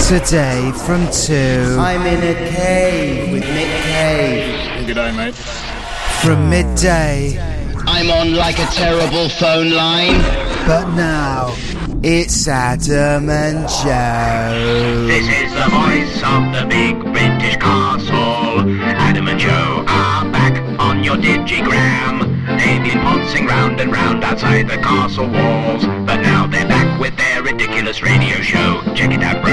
Today from 2. I'm in a cave with Nick Cave. Good day, mate. From midday. I'm on like a terrible phone line. But now, it's Adam and Joe. This is the voice of the big British castle. Adam and Joe are back on your digigram. They've been pouncing round and round outside the castle walls, but now they're back with their ridiculous radio show. Check it out,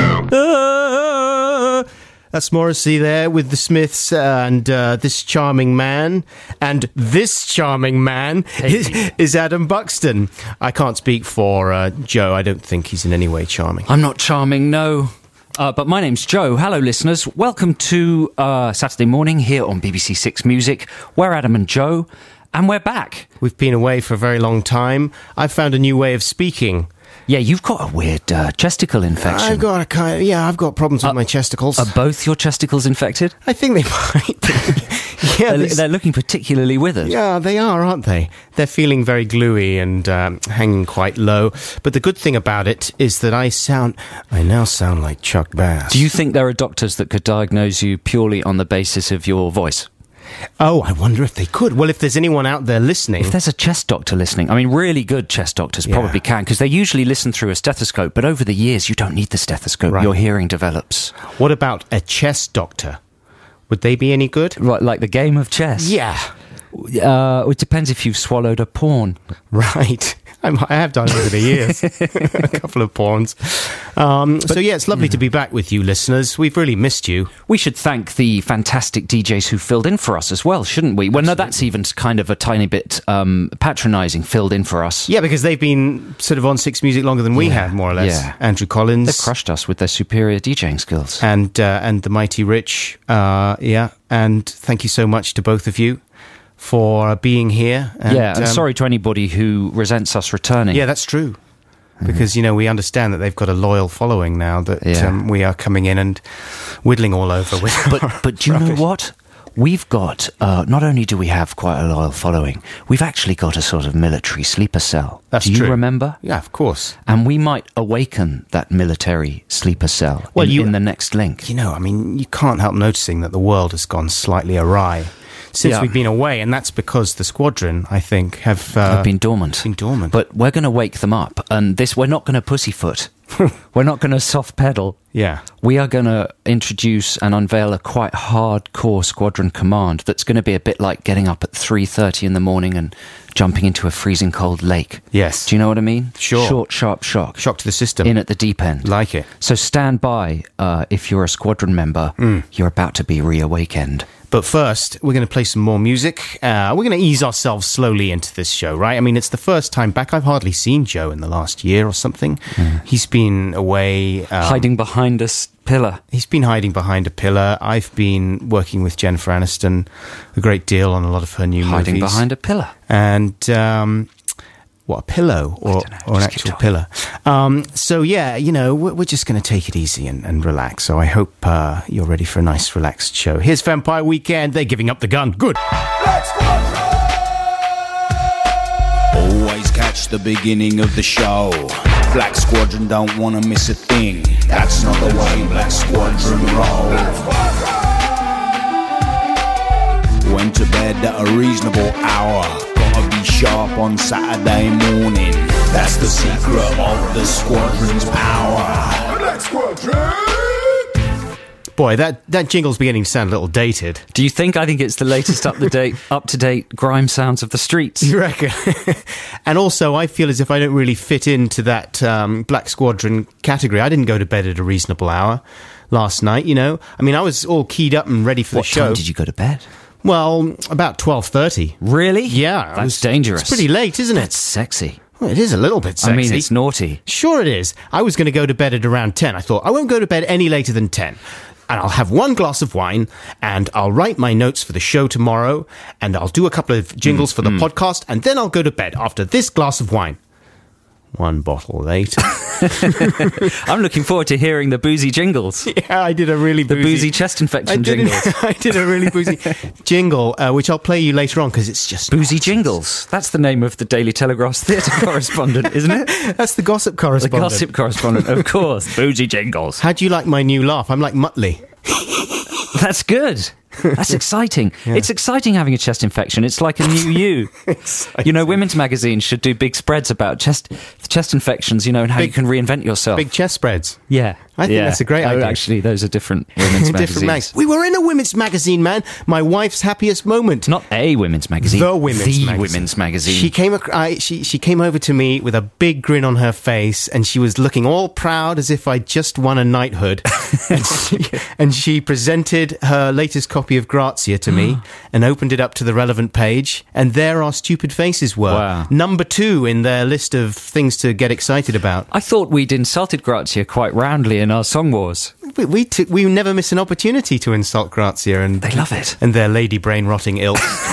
bro. That's Morrissey there with the Smiths and this charming man. And this charming man is Adam Buxton. I can't speak for Joe. I don't think he's in any way charming. I'm not charming, no. But my name's Joe. Hello, listeners. Welcome to Saturday morning here on BBC Six Music. We're Adam and Joe, and we're back. We've been away for a very long time. I've found a new way of speaking. Yeah, you've got a weird chesticle infection. I've got problems with my chesticles. Are both your chesticles infected? I think they might be. Yeah, they're looking particularly withered. Yeah, they are, aren't they? They're feeling very gluey and hanging quite low. But the good thing about it is that I now sound like Chuck Bass. Do you think there are doctors that could diagnose you purely on the basis of your voice? Oh, I wonder if they could. Well, if there's anyone out there listening... If there's a chest doctor listening, I mean, really good chest doctors probably can, because they usually listen through a stethoscope, but over the years, you don't need the stethoscope. Right. Your hearing develops. What about a chest doctor? Would they be any good? Right, like the game of chess? Yeah. It depends if you've swallowed a pawn. Right. I have done over the years. A couple of pawns. It's lovely to be back with you, listeners. We've really missed you. We should thank the fantastic DJs who filled in for us as well, shouldn't we? Well, no, that's even kind of a tiny bit patronising, filled in for us. Yeah, because they've been sort of on Six Music longer than we have, more or less. Yeah. Andrew Collins. They've crushed us with their superior DJing skills. And the Mighty Rich. And thank you so much to both of you for being here. And sorry to anybody who resents us returning. Yeah, that's true. Because, we understand that they've got a loyal following now that we are coming in and whittling all over with. But do you know what? We've got, not only do we have quite a loyal following, we've actually got a sort of military sleeper cell. That's true. Do you remember? Yeah, of course. And we might awaken that military sleeper cell in the next link. You can't help noticing that the world has gone slightly awry since we've been away, and that's because the squadron, I think, have been dormant. But we're going to wake them up, and we're not going to pussyfoot. We're not going to soft pedal. Yeah. We are going to introduce and unveil a quite hardcore squadron command that's going to be a bit like getting up at 3:30 in the morning and jumping into a freezing cold lake. Yes. Do you know what I mean? Sure. Short, sharp shock. Shock to the system. In at the deep end. Like it. So stand by if you're a squadron member. You're about to be reawakened. But first, we're going to play some more music. We're going to ease ourselves slowly into this show, right? I mean, it's the first time back. I've hardly seen Joe in the last year or something. He's been away... hiding behind a pillar. He's been hiding behind a pillar. I've been working with Jennifer Aniston a great deal on a lot of her new movies. Hiding behind a pillar. And... a pillow or an actual pillar? We're just going to take it easy and relax. So I hope you're ready for a nice, relaxed show. Here's Vampire Weekend. They're giving up the gun. Good. Always catch the beginning of the show. Black Squadron don't want to miss a thing. That's not the way Black Squadron roll. Went to bed at a reasonable hour. Gotta be sharp on Saturday morning. That's the secret of the Squadron's power. Black Squadron! Boy, that jingle's beginning to sound a little dated. Do you think? I think it's the latest up-to-date grime sounds of the streets. You reckon? And also, I feel as if I don't really fit into that Black Squadron category. I didn't go to bed at a reasonable hour last night, I mean, I was all keyed up and ready for the show. What time did you go to bed? Well, about 12:30. Really? Yeah. That's dangerous. It's pretty late, isn't it? That's sexy. Well, it is a little bit sexy. I mean, it's naughty. Sure it is. I was going to go to bed at around 10. I thought, I won't go to bed any later than 10. And I'll have one glass of wine, and I'll write my notes for the show tomorrow, and I'll do a couple of jingles for the podcast, and then I'll go to bed after this glass of wine. One bottle later. I'm looking forward to hearing the boozy jingles. Yeah, I did a really The boozy chest infection jingles. I did a really boozy jingle, which I'll play you later on because it's just Boozy Jingles. That's the name of the Daily Telegraph's theatre correspondent, isn't it? That's the gossip The correspondent. gossip correspondent, of course. Boozy Jingles. How do you like my new laugh? I'm like Muttley. That's good. That's exciting. It's exciting having a chest infection. It's like a new you. You know, women's magazines should do big spreads about chest infections, you know, and how you can reinvent yourself. Big chest spreads. Yeah. I think that's a great idea. Actually, those are different women's magazines. Different mags. We were in a women's magazine, man. My wife's happiest moment. Not a women's magazine. The women's magazine. Women's magazine. She came over to me with a big grin on her face, and she was looking all proud as if I'd just won a knighthood. and she presented her latest copy of Grazia to me and opened it up to the relevant page, and there our stupid faces were. Wow. Number 2 in their list of things to get excited about. I thought we'd insulted Grazia quite roundly in our Song Wars. We never miss an opportunity to insult Grazia and They love it. and their lady brain rotting ilk.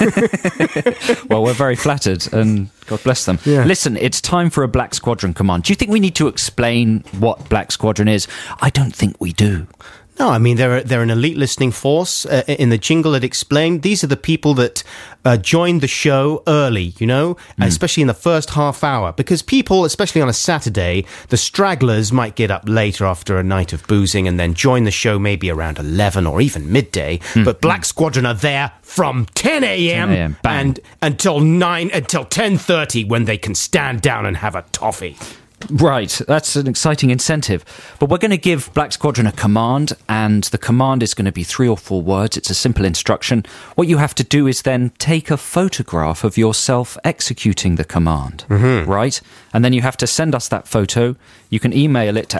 Well, we're very flattered, and God bless them. Yeah. Listen, it's time for a Black Squadron command. Do you think we need to explain what Black Squadron is? I don't think we do. No, I mean, they're an elite listening force. In the jingle, it explained these are the people that joined the show early, you know, especially in the first half hour. Because people, especially on a Saturday, the stragglers might get up later after a night of boozing and then join the show maybe around 11 or even midday. But Black Squadron are there from 10 a.m. 10 a.m., bang. and until 10:30 when they can stand down and have a toffee. Right, that's an exciting incentive. But we're going to give Black Squadron a command, and the command is going to be 3 or 4 words. It's a simple instruction. What you have to do is then take a photograph of yourself executing the command, right? And then you have to send us that photo. You can email it to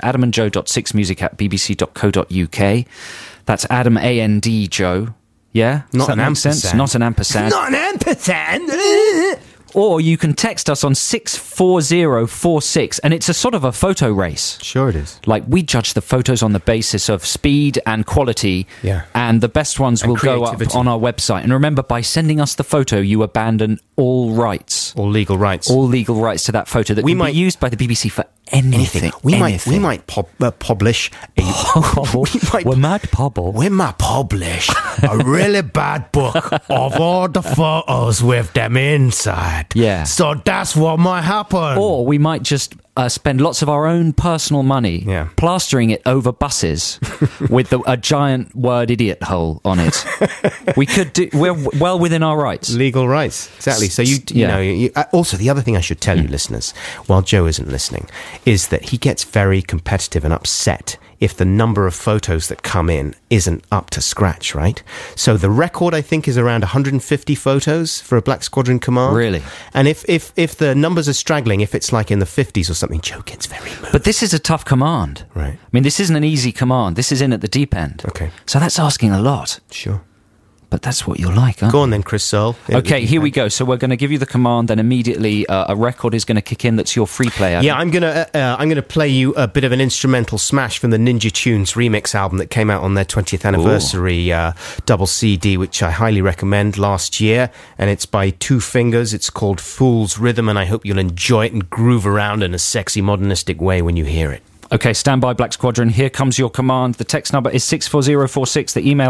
adamandjoe.6music@bbc.co.uk. That's Adam, A-N-D, Joe. Yeah? Not Does that an make sense? ampersand. Not an ampersand. Not an ampersand! Or you can text us on 64046, and it's a sort of a photo race. Sure it is. Like, we judge the photos on the basis of speed and quality, Yeah. and the best ones And will go up creativity. on our website. And remember, by sending us the photo, you abandon all rights, All legal rights. all legal rights to that photo that We can might- be used by the BBC for anything. We might publish a We might pobble. we might publish a really bad book of all the photos with them inside. Yeah. So that's what might happen. Or we might just spend lots of our own personal money Yeah. plastering it over buses with a giant word idiot hole on it. We could do. We're well within our rights. Legal rights, exactly. So you Yeah. know. Also, the other thing I should tell you, listeners, while Joe isn't listening, is that he gets very competitive and upset if the number of photos that come in isn't up to scratch, right? So the record, I think, is around 150 photos for a Black Squadron command. Really? And if the numbers are straggling, if it's like in the 50s or something, Joe gets very moved. But this is a tough command. Right. I mean, this isn't an easy command. This is in at the deep end. Okay. So that's asking a lot. Sure. But that's what you're like, aren't Go on then, Chris Searle. Okay, here we go. So we're going to give you the command, then immediately a record is going to kick in that's your free play. Yeah, I'm gonna play you a bit of an instrumental smash from the Ninja Tunes remix album that came out on their 20th anniversary double CD, which I highly recommend last year, and it's by Two Fingers. It's called Fool's Rhythm, and I hope you'll enjoy it and groove around in a sexy modernistic way when you hear it. Okay, stand by, Black Squadron. Here comes your command. The text number is 64046. The email,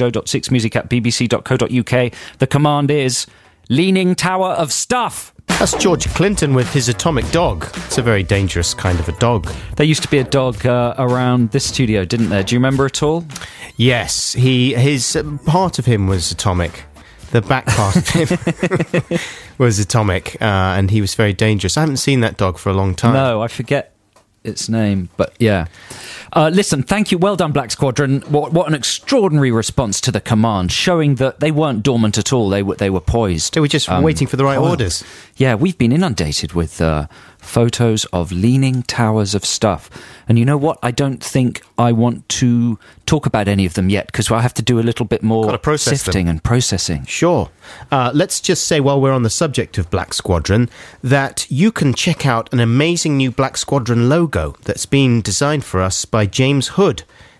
adamandjoe.6music@bbc.co.uk. The command is Leaning Tower of Stuff. That's George Clinton with his atomic dog. It's a very dangerous kind of a dog. There used to be a dog around this studio, didn't there? Do you remember at all? Yes, his part of him was atomic. The back part of him was atomic, and he was very dangerous. I haven't seen that dog for a long time. No, I forget its name, but yeah. Listen, thank you. Well done, Black Squadron. What an extraordinary response to the command, showing that they weren't dormant at all. They were poised. They were just waiting for the right orders. Yeah, we've been inundated with photos of leaning towers of stuff. And you know what? I don't think I want to talk about any of them yet, because I have to do a little bit more Gotta process sifting and processing. Sure. Let's just say, while we're on the subject of Black Squadron, that you can check out an amazing new Black Squadron logo that's been designed for us by James Hood.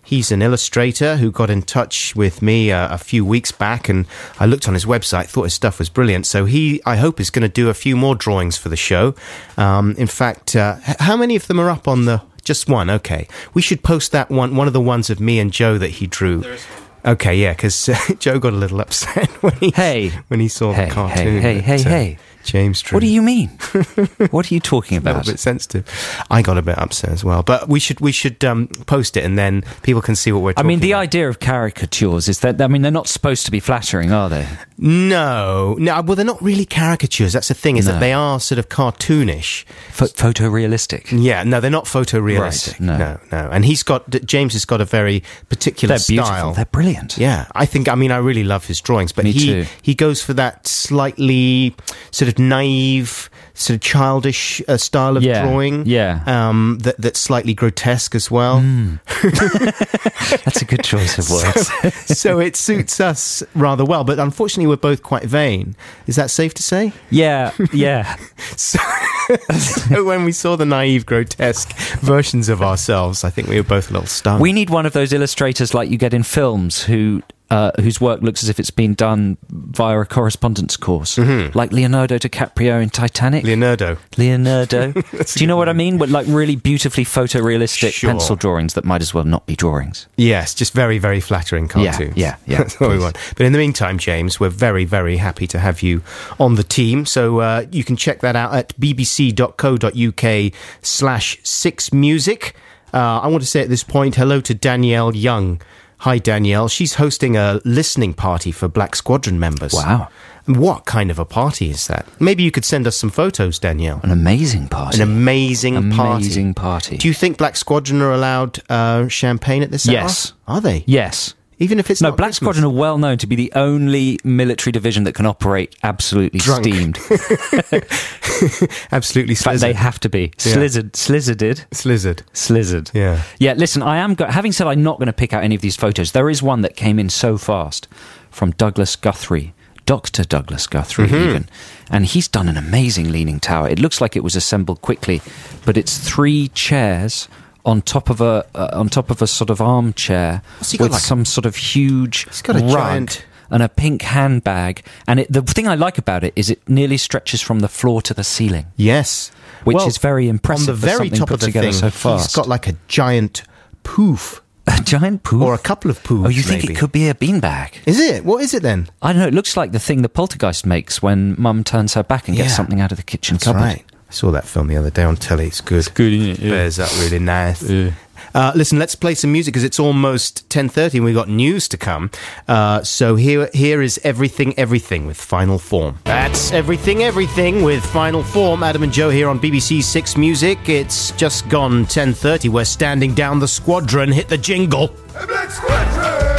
He's an illustrator who got in touch with me a few weeks back, and I looked on his website, thought his stuff was brilliant. So I hope, is going to do a few more drawings for the show. In fact, how many of them are up on the... Just one, okay. We should post that one of the ones of me and Joe that he drew. There is one. Okay, yeah, because Joe got a little upset when he saw the cartoon. Hey. James drew. What do you mean? What are you talking about? A little bit sensitive. I got a bit upset as well. But we should post it, and then people can see what we're talking about. The idea of caricatures is that, they're not supposed to be flattering, are they? No. Well, they're not really caricatures. That's the thing, is that they are sort of cartoonish. Photorealistic. Yeah, no, they're not photorealistic. Right, no. And James has got a very particular style. They're beautiful. They're brilliant. Yeah, I really love his drawings, but Me too. he goes for that slightly sort of naive, sort of childish style of drawing. Yeah. That's slightly grotesque as well. That's a good choice of words. So it suits us rather well, but unfortunately we're both quite vain. Is that safe to say? Yeah. So when we saw the naive, grotesque versions of ourselves, I think we were both a little stunned. We need one of those illustrators like you get in films whose work looks as if it's been done via a correspondence course, like Leonardo DiCaprio in Titanic. Leonardo. Do you know what I mean? But like really beautifully photorealistic pencil drawings that might as well not be drawings. Yes, just very, very flattering cartoons. Yeah. That's what we want. But in the meantime, James, we're very, very happy to have you on the team. So you can check that out at bbc.co.uk/6music. I want to say at this point, hello to Danielle Young. Hi, Danielle. She's hosting a listening party for Black Squadron members. Wow. What kind of a party is that? Maybe you could send us some photos, Danielle. An amazing party. An amazing party. Do you think Black Squadron are allowed champagne at this hour? Yes. Are they? Yes. Even if it's not Black Christmas? Squadron are well known to be the only military division that can operate absolutely drunk. Steamed. Absolutely slizzard. In fact, they have to be. Slizzard. Yeah. Yeah, listen, having said I'm not going to pick out any of these photos, there is one that came in so fast from Douglas Guthrie. Dr. Douglas Guthrie, even. And he's done an amazing Leaning Tower. It looks like it was assembled quickly, but it's 3 chairs on top of a sort of armchair with some sort of huge rug and a pink handbag. And the thing I like about it is it nearly stretches from the floor to the ceiling. Yes. Which is very impressive. On the very top of the thing, so fast. He's got like a giant poof. A giant poof? Or a couple of poofs, you think it could be a beanbag? Is it? What is it then? I don't know. It looks like the thing the poltergeist makes when Mum turns her back and gets something out of the kitchen cupboard. Right. I saw that film the other day on telly. It's good. It's good, isn't it? Yeah. Bears up really nice. Yeah. Listen, let's play some music because it's almost 10:30 and we've got news to come. So here is Everything with Final Form. That's Everything with Final Form. Adam and Joe here on BBC 6 Music. It's just gone 10:30. We're standing down the squadron. Hit the jingle. Black Squadron!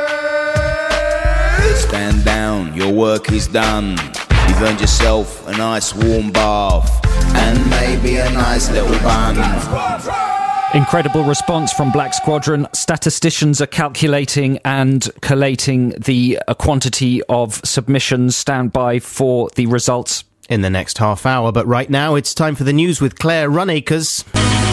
Stand down, your work is done. You've earned yourself a nice warm bath and maybe a nice little bun. Incredible response from Black Squadron. Statisticians are calculating and collating the quantity of submissions. Stand by for the results in the next half hour. But right now, it's time for the news with Claire Runacres.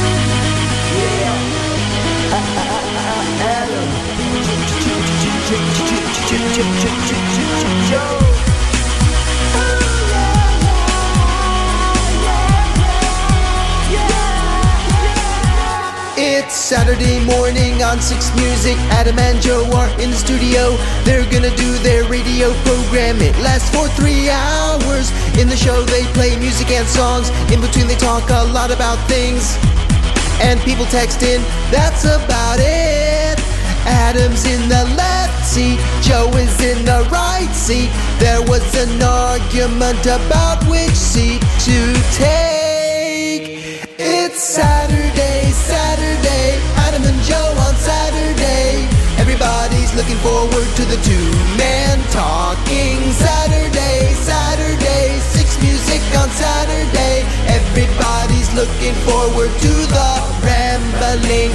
It's Saturday morning on 6 Music. Adam and Joe are in the studio. They're gonna do their radio program. It lasts for 3 hours. In the show they play music and songs. In between they talk a lot about things. And people text in, that's about it. Adam's in the left seat, Joe is in the right seat. There was an argument about which seat to take. It's Saturday, Adam and Joe on Saturday. Everybody's looking forward to the two-man talking. Saturday, 6 Music on Saturday. Everybody's looking forward to the rambling.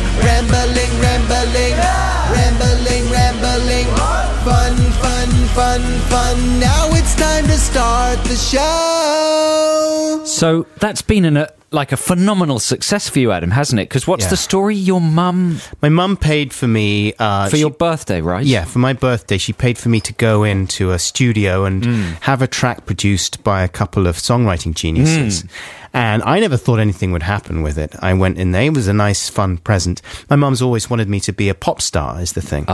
Fun. Now it's time to start start the show. So that's been a phenomenal success for you, Adam, hasn't it? Because what's Yeah. the story? Your mum... My mum paid for me... for your birthday, right? Yeah, for my birthday, she paid for me to go into a studio and have a track produced by a couple of songwriting geniuses. And I never thought anything would happen with it. I went in there. It was a nice, fun present. My mum's always wanted me to be a pop star, is the thing.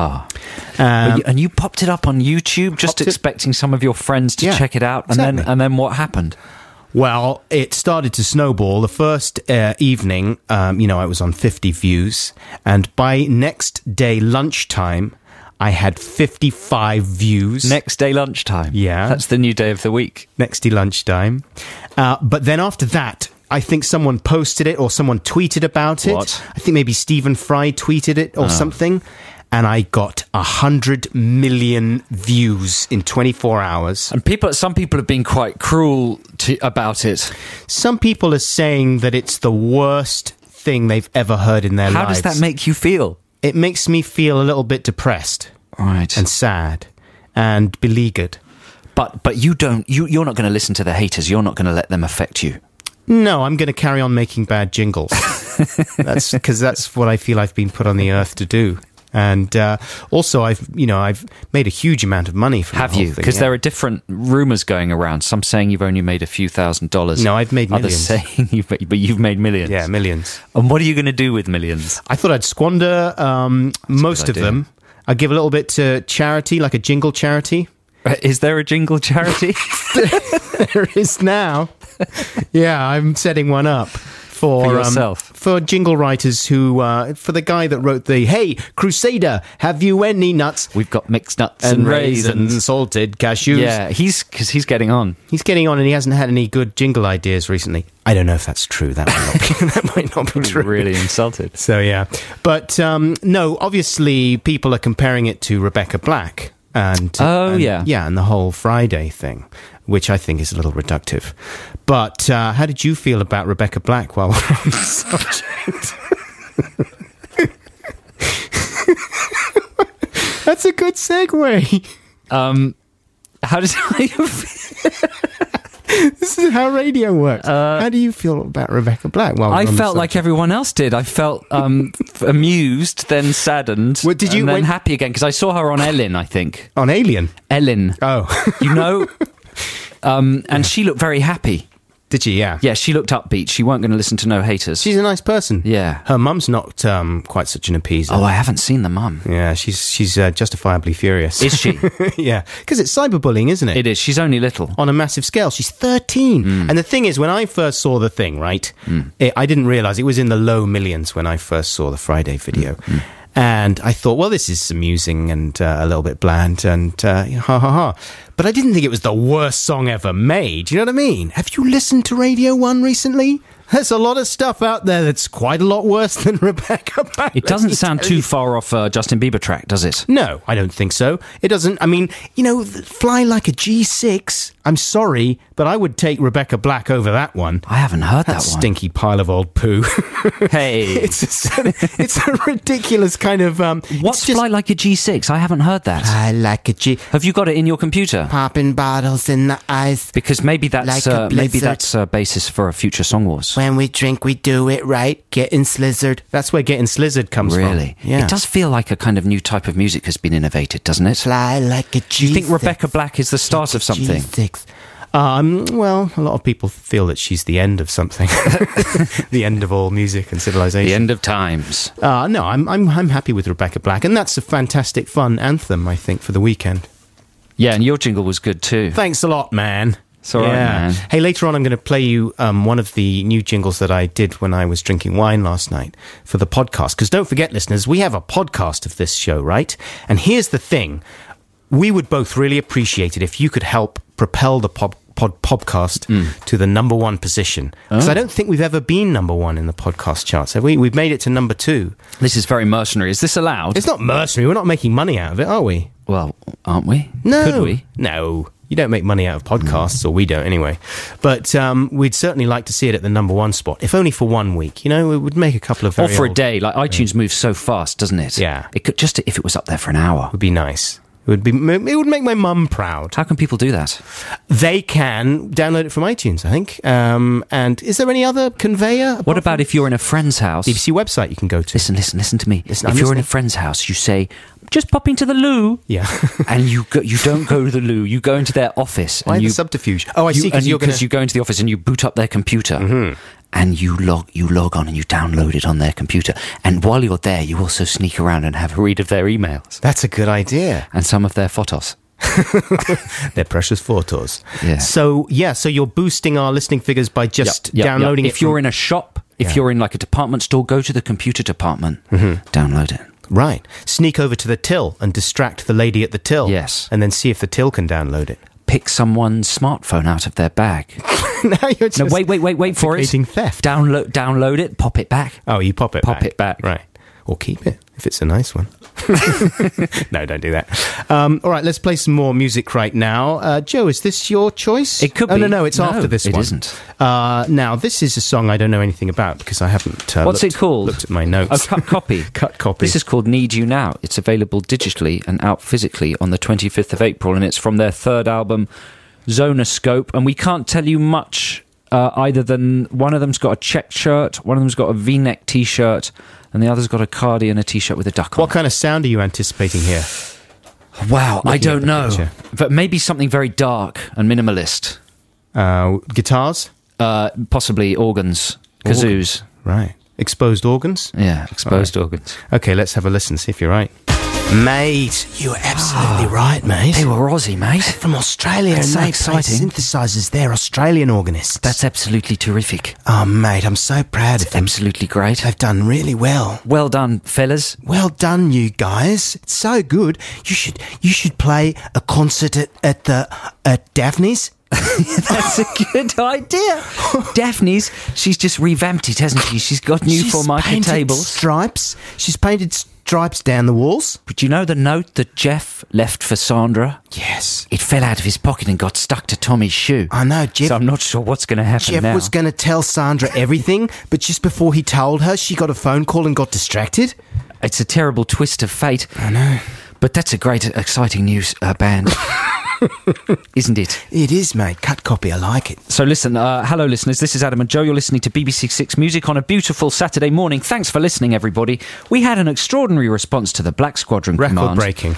And you popped it up on YouTube, just Popped it- expecting some of your friends to Yeah, check it out, exactly. and then what happened? Well, it started to snowball. The first evening, I was on 50 views. And by next day lunchtime, I had 55 views. Next day lunchtime. Yeah. That's the new day of the week. Next day lunchtime. But then after that, I think someone posted it or someone tweeted about it. What? I think maybe Stephen Fry tweeted it or something. And I got 100 million views in 24 hours. And some people have been quite cruel about it. Some people are saying that it's the worst thing they've ever heard in their How lives. does that make you feel? It makes me feel a little bit depressed Right. and sad and beleaguered. But you're not going to listen to the haters. You're not going to let them affect you. No, I'm going to carry on making bad jingles. That's because that's what I feel I've been put on the earth to do. And also, I've made a huge amount of money from Have the whole you? thing, Because yeah. there are different rumours going around. Some saying you've only made a few $1,000s. No, I've made Others millions. saying you've made millions. Yeah, millions. And what are you going to do with millions? I thought I'd squander most of idea. them. I'd give a little bit to charity, like a jingle charity. Is there a jingle charity? There is now. Yeah, I'm setting one up for yourself? For jingle writers who, for the guy that wrote the "Hey Crusader, have you any nuts?" We've got mixed nuts and raisins. salted cashews. Yeah, he's getting on. He's getting on, and he hasn't had any good jingle ideas recently. I don't know if that's true. That might not be, that might not be true. Really insulted. So yeah, but no. Obviously, people are comparing it to Rebecca Black, and and the whole Friday thing, which I think is a little reductive. But how did you feel about Rebecca Black while we're on the subject? That's a good segue. How does This is how radio works. How do you feel about Rebecca Black? While we're I on the felt like subject? everyone else did. I felt amused, then saddened, Well, did you- and then when- happy again because I saw her on Ellen. I think on Alien. Ellen. Oh, You know, and she looked very happy. did she? Yeah. Yeah, she looked upbeat. She weren't going to listen to no haters. She's a nice person. Yeah. Her mum's not quite such an appeaser. Oh, I haven't seen the mum. Yeah, she's justifiably furious. Is she? Yeah, because it's cyberbullying, isn't it? It is. She's only little. On a massive scale. She's 13. And the thing is, when I first saw the thing, right, I didn't realise it was in the low millions when I first saw the Friday video. And I thought, well, this is amusing and a little bit bland and ha ha ha. But I didn't think it was the worst song ever made. You know what I mean? Have you listened to Radio 1 recently? There's a lot of stuff out there that's quite a lot worse than Rebecca Black. It doesn't sound too far off a Justin Bieber track, does it? No, I don't think so. It doesn't. I mean, Fly Like a G6. I'm sorry, but I would take Rebecca Black over that one. I haven't heard That that one. stinky pile of old poo. Hey, it's a ridiculous kind of. what's Fly Like a G6? I haven't heard that. I like a G. Have you got it in your computer? Popping bottles in the ice. Because maybe that's Like a blizzard. a basis for a future Song Wars. When we drink, we do it right. Getting slizzard. That's where Getting Slizzard comes from. Really? Yeah. It does feel like a kind of new type of music has been innovated, doesn't it? Fly like a G6. Do you think Rebecca Black is the start of something? G6. Well, a lot of people feel that she's the end of something, the end of all music and civilization. The end of times. No, I'm happy with Rebecca Black, and that's a fantastic, fun anthem, I think, for the weekend. Yeah, and your jingle was good too. Thanks a lot, man. It's all right, man. Hey, later on, I'm going to play you one of the new jingles that I did when I was drinking wine last night for the podcast. Because don't forget, listeners, we have a podcast of this show, right? And here's the thing. We would both really appreciate it if you could help propel the podcast to the number one position. Because I don't think we've ever been number one in the podcast charts, have we? We've made it to number 2. This is very mercenary. Is this allowed? It's not mercenary. We're not making money out of it, are we? Well, aren't we? No. Could we? No. You don't make money out of podcasts, or we don't anyway. But we'd certainly like to see it at the number 1 spot, if only for 1 week. It would make a couple of Or very for a old- day. Like iTunes moves so fast, doesn't it? Yeah. It could just if it was up there for an hour. Would be nice. It would make my mum proud. How can people do that? They can download it from iTunes, I think. And is there any other conveyor? What about if you're in a friend's house? BBC website you can go to. Listen to me. Listen, if I'm you're in a listening. friend's house, you say, just pop into the loo. Yeah. And you don't go to the loo. You go into their office. Why and the you subterfuge? Oh, I see, because you're going Because you go into the office and you boot up their computer. And you log on and you download it on their computer. And while you're there, you also sneak around and have a read of their emails. That's a good idea. And some of their photos. Their precious photos. Yeah. So you're boosting our listening figures by just downloading it. If you're in a shop, if you're in like a department store, go to the computer department, download it. Right. Sneak over to the till and distract the lady at the till. Yes. And then see if the till can download it. Pick someone's smartphone out of their bag. Now you're just No, wait for it. advocating theft. Download it, pop it back. Oh, you pop it back. Right. Or keep it, if it's a nice one. No, don't do that. All right, let's play some more music right now. Joe, is this your choice? It could be. Oh, no, it's after this one. It isn't. Now, this is a song I don't know anything about because I haven't What's it called? looked at my notes. Oh, Cut Copy. Cut Copy. This is called Need You Now. It's available digitally and out physically on the 25th of April, and it's from their third album, Zonoscope. And we can't tell you much either than one of them's got a checked shirt, one of them's got a V-neck T-shirt, and the other's got a cardi and a T-shirt with a duck on. What kind of sound are you anticipating here? Wow, I don't at the know. picture. But maybe something very dark and minimalist. Guitars? Possibly organs, kazoos. Right. Exposed organs? Yeah, exposed organs. Okay, let's have a listen, see if you're right. Mate, you're absolutely right, mate. They were Aussie, mate. From Australia, That's and so they play exciting. synthesizers. They're Australian organists. That's absolutely terrific. Oh, mate, I'm so proud of them. Absolutely great. They've done really well. Well done, fellas. Well done, you guys. It's so good. You should play a concert at Daphne's. That's a good idea. Daphne's, she's just revamped it, hasn't she? She's got new Formica painted tables. stripes. She's painted stripes down the walls. But do you know the note that Jeff left for Sandra? Yes. It fell out of his pocket and got stuck to Tommy's shoe. I know, Jeff. So I'm not sure what's going to happen Jeff now. was going to tell Sandra everything, but just before he told her, she got a phone call and got distracted. It's a terrible twist of fate. I know. But that's a great, exciting news band. Isn't it? It is, mate. Cut Copy. I like it. So listen, hello listeners, this is Adam and Joe. You're listening to BBC Six Music on a beautiful Saturday morning. Thanks for listening, everybody. We had an extraordinary response to the Black Squadron command. Record-breaking.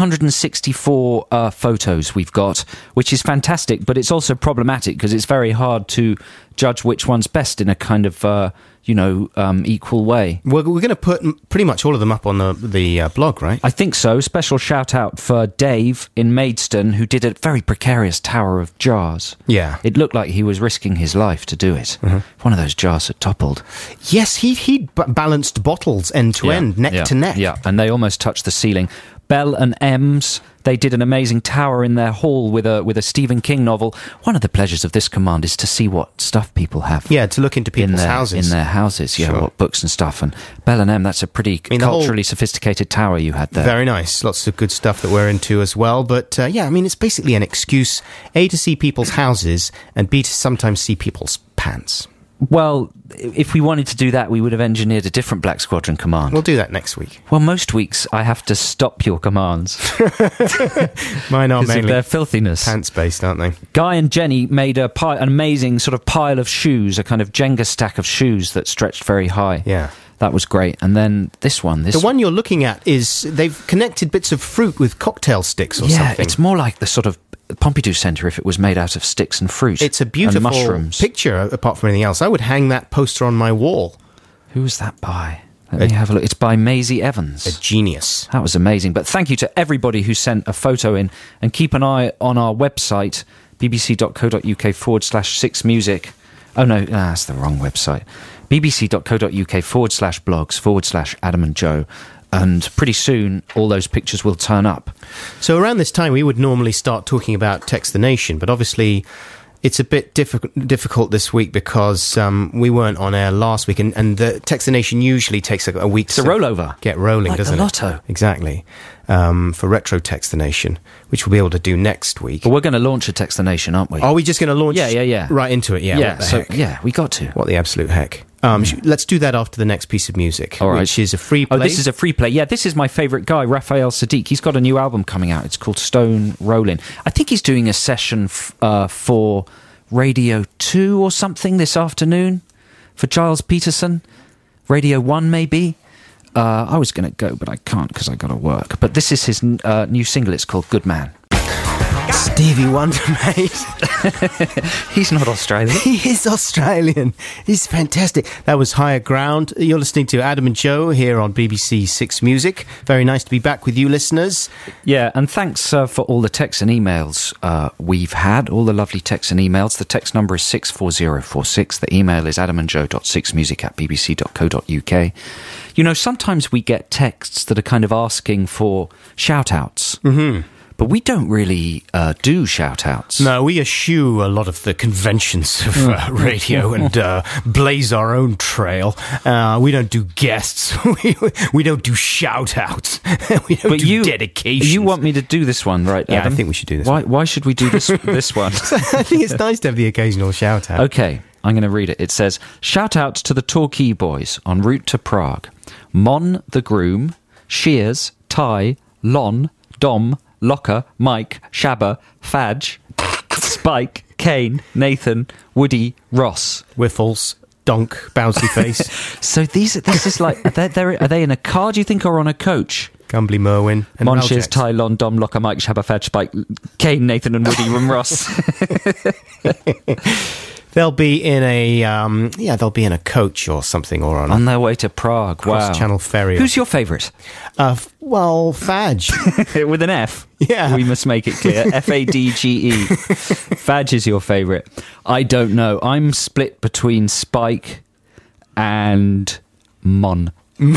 364 photos we've got, which is fantastic, but it's also problematic because it's very hard to judge which one's best in a kind of, equal way. We're going to put pretty much all of them up on the blog, right? I think so. Special shout out for Dave in Maidstone, who did a very precarious tower of jars. Yeah. It looked like he was risking his life to do it. One of those jars had toppled. Yes, he balanced bottles end to end, neck to neck. Yeah, and they almost touched the ceiling. Bell and Ems, they did an amazing tower in their hall with a Stephen King novel. One of the pleasures of this command is to see what stuff people have. Yeah, to look into people's houses. In their houses, yeah, Sure. what books and stuff. And Bell and M, that's a pretty culturally sophisticated tower you had there. Very nice. Lots of good stuff that we're into as well. But it's basically an excuse, A, to see people's houses, and B, to sometimes see people's pants. Well, if we wanted to do that, we would have engineered a different Black Squadron command. We'll do that next week. Well, most weeks I have to stop your commands. Mine are Because of mainly their filthiness. pants-based, aren't they? Guy and Jenny made an amazing sort of pile of shoes, a kind of Jenga stack of shoes that stretched very high. Yeah. That was great. And then this one. The one you're looking at is they've connected bits of fruit with cocktail sticks or yeah, something. it's more like the sort of Pompidou Centre if it was made out of sticks and fruit. It's a beautiful and mushrooms. picture, apart from anything else. I would hang that poster on my wall. Who was that by? Let me have a look. It's by Maisie Evans. A genius. That was amazing. But thank you to everybody who sent a photo in. And keep an eye on our website, bbc.co.uk/6music. Oh, no, that's the wrong website. bbc.co.uk/blogs/Adam and Joe. And pretty soon, all those pictures will turn up. So around this time, we would normally start talking about Text the Nation, but obviously it's a bit difficult this week because we weren't on air last week, and the Text the Nation usually takes a week It's a rollover. get rolling, Like doesn't the it? lotto. Exactly. for Retro Text the Nation, which we'll be able to do next week. But we're going to launch a Text the Nation, aren't we? Are we just going to launch Yeah. right into it? Yeah, Yeah, what the so, heck? yeah, we got to. What the absolute heck. Let's do that after the next piece of music, All right. which is a free play. Oh, this is a free play. Yeah, this is my favourite guy, Raphael Sadiq. He's got a new album coming out. It's called Stone Rollin'. I think he's doing a session for Radio 2 or something this afternoon for Giles Peterson. Radio 1, maybe. I was going to go, but I can't because I got to work. But this is his new single. It's called Good Man. Stevie Wonder, mate. He's not Australian. He is Australian. He's fantastic. That was Higher Ground. You're listening to Adam and Joe here on BBC Six Music. Very nice to be back with you, listeners. Yeah, and thanks for all the texts and emails we've had, all the lovely texts and emails. The text number is 64046. The email is adamandjoe.sixmusic@bbc.co.uk. You know, sometimes we get texts that are kind of asking for shout-outs. Mm-hmm. But we don't really do shout-outs. No, we eschew a lot of the conventions of radio and blaze our own trail. We don't do guests. We don't do shout-outs. We don't do dedications. You want me to do this one, right, Yeah, Adam? I think we should do this Why should we do this one? I think it's nice to have the occasional shout-out. Okay, I'm going to read it. It says, shout-out to the Torquay boys en route to Prague. Mon the groom, Shears, Ty, Lon, Dom, Locker, Mike, Shabba, Fadge, Spike, Kane, Nathan, Woody, Ross. Whiffles, Donk, Bouncy Face, So this is like, are they in a car, do you think, or on a coach? Gumbly Merwin, and Mon, Raljex. Shears, Ty, Lon, Dom, Locker, Mike, Shabba, Fadge, Spike, Kane, Nathan, and Woody, and Ross. They'll be in a they'll be in a coach or something, or on On their way to Prague. Wow. cross-channel ferry. Who's your favourite? Well, Fadge. With an F. Yeah. We must make it clear. Fadge. Fadge is your favourite. I don't know. I'm split between Spike and Mon.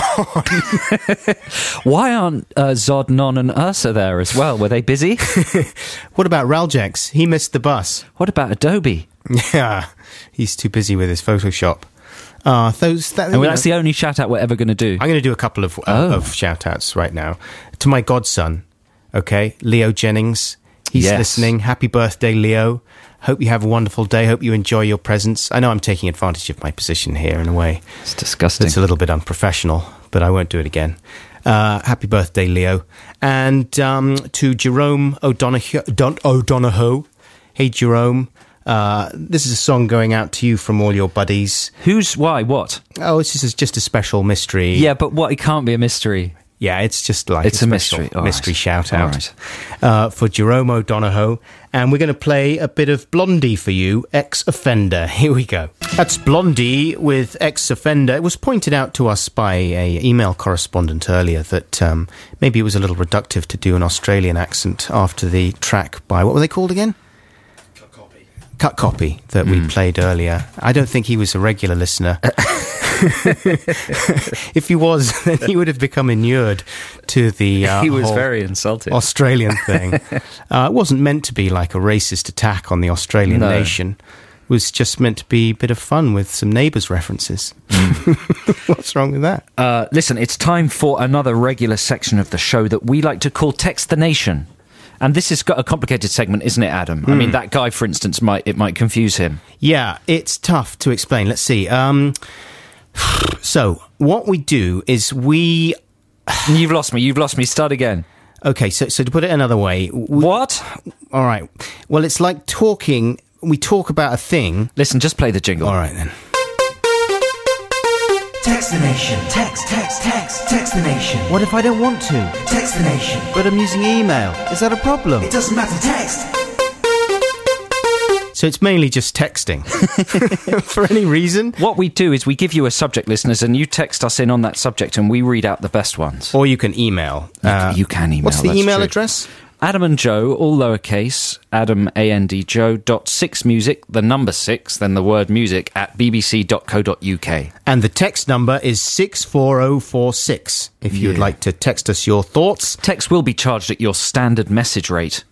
Why aren't Zod, Non and Ursa there as well? Were they busy? What about Raljex? He missed the bus. What about Adobe? Yeah, he's too busy with his Photoshop. That's the only shout out we're ever going to do. I'm going to do a couple of shout outs right now. To my godson, okay, Leo Jennings. He's listening. Happy birthday, Leo. Hope you have a wonderful day. Hope you enjoy your presents. I know I'm taking advantage of my position here in a way. It's disgusting. It's a little bit unprofessional, but I won't do it again. Happy birthday, Leo. And to Jerome O'Donohoe. Hey, Jerome. This is a song going out to you from all your buddies. Why? What? Oh, this is just a special mystery. Yeah, but what? It can't be a mystery. Yeah, it's just like It's a mystery. All mystery right. shout All out right. for Jerome O'Donohoe. And we're going to play a bit of Blondie for you, Ex-Offender. Here we go. That's Blondie with Ex-Offender. It was pointed out to us by a email correspondent earlier that maybe it was a little reductive to do an Australian accent after the track by, what were they called again? Cut Copy that we played earlier. I don't think he was a regular listener. If he was, then he would have become inured to the He was whole very insulted. Australian thing. It wasn't meant to be like a racist attack on the Australian nation. It was just meant to be a bit of fun with some Neighbours references. What's wrong with that? Listen, it's time for another regular section of the show that we like to call Text the Nation. And this has got a complicated segment, isn't it, Adam? I mean, that guy, for instance, might confuse him. Yeah, it's tough to explain. Let's see. So, what we do is we... You've lost me. Start again. Okay, so to put it another way... What? All right. Well, it's like talking... We talk about a thing... Listen, just play the jingle. All right, then. Text the Nation. Text the Nation. What if I don't want to? Text the Nation. But I'm using email. Is that a problem? It doesn't matter, text. So it's mainly just texting. For any reason. What we do is we give you a subject, listeners, and you text us in on that subject, and we read out the best ones. Or you can email. You can email. What's the that's email true. address? Adam and Joe, all lowercase, Adam, A-N-D, Joe, .6music, the number 6, then the word music, at bbc.co.uk. And the text number is 64046. If you would like to text us your thoughts. Text will be charged at your standard message rate.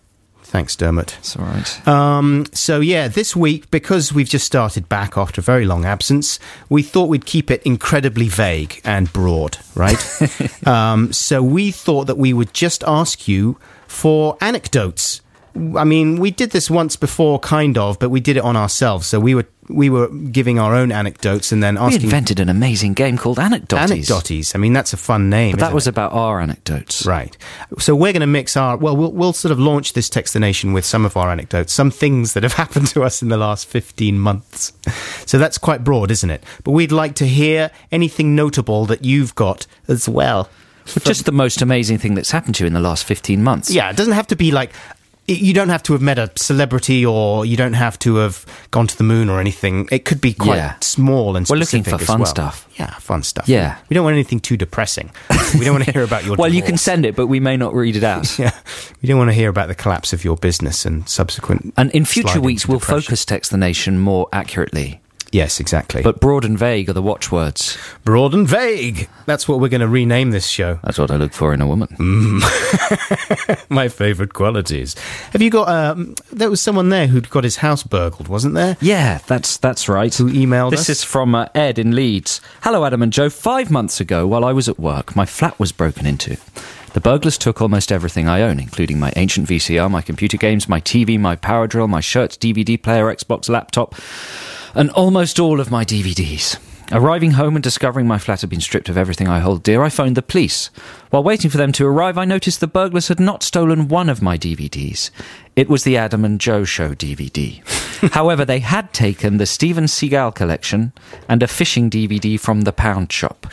Thanks, Dermot. It's all right. So yeah, this week, because we've just started back after a very long absence, we thought we'd keep it incredibly vague and broad, right? So we thought that we would just ask you for anecdotes. I mean, we did this once before, kind of, but we did it on ourselves. So we were giving our own anecdotes and then asking... We invented an amazing game called Anecdotes. Anecdotes. I mean, that's a fun name, But that isn't was it? about our anecdotes. Right. So we're going to mix our... Well, we'll sort of launch this Text the Nation with some of our anecdotes, some things that have happened to us in the last 15 months. So that's quite broad, isn't it? But we'd like to hear anything notable that you've got as well. But just the most amazing thing that's happened to you in the last 15 months. Yeah, it doesn't have to be like... You don't have to have met a celebrity, or you don't have to have gone to the moon or anything. It could be quite small and We're specific. looking for as fun well. stuff. Yeah, fun stuff. Yeah. We don't want anything too depressing. We don't want to hear about your Well, you divorce. can send it, but we may not read it out. Yeah, we don't want to hear about the collapse of your business and subsequent... And in future slide weeks, into we'll depression. focus Text the Nation more accurately. Yes, exactly. But broad and vague are the watchwords. Broad and vague. That's what we're going to rename this show. That's what I look for in a woman. My favourite qualities. Have you got... there was someone there who'd got his house burgled, wasn't there? Yeah, that's right. Who emailed us? This is from Ed in Leeds. Hello, Adam and Joe. 5 months ago, while I was at work, my flat was broken into. The burglars took almost everything I own, including my ancient VCR, my computer games, my TV, my power drill, my shirts, DVD player, Xbox, laptop, and almost all of my DVDs. Arriving home and discovering my flat had been stripped of everything I hold dear, I phoned the police. While waiting for them to arrive, I noticed the burglars had not stolen one of my DVDs. It was the Adam and Joe Show DVD. However, they had taken the Steven Seagal collection and a fishing DVD from the Pound Shop.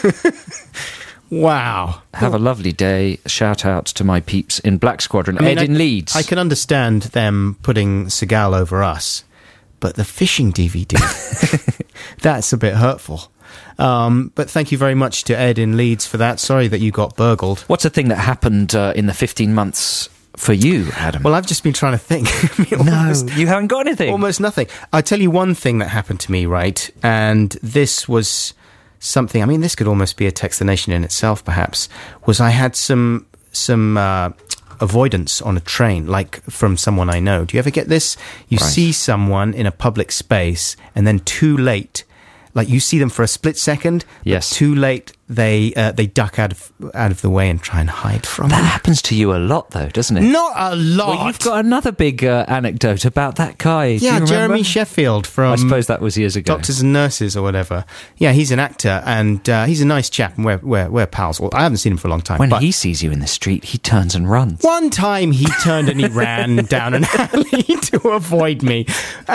Wow. Have a lovely day. Shout out to my peeps in Black Squadron. Ed in Leeds. I can understand them putting Seagal over us, but the fishing DVD, that's a bit hurtful. But thank you very much to Ed in Leeds for that. Sorry that you got burgled. What's a thing that happened in the 15 months for you, Adam? Well, I've just been trying to think. You haven't got anything. Almost nothing. I'll tell you one thing that happened to me, right? And this was something, I mean, this could almost be a Text the Nation in itself, perhaps, was I had some avoidance on a train, like from someone I know. Do you ever get this? You see someone in a public space and then too late, like you see them for a split second, yes, but too late they duck out of the way and try and hide from that them. happens to you a lot, though, doesn't it? Not a lot. Well, you've got another big anecdote about that guy. Do you Yeah, remember? Jeremy Sheffield from... I suppose that was years ago. Doctors and Nurses or whatever. Yeah, he's an actor and he's a nice chap and we're pals. Well, I haven't seen him for a long time. When but he sees you in the street, he turns and runs. one time he turned and he ran down an alley to avoid me.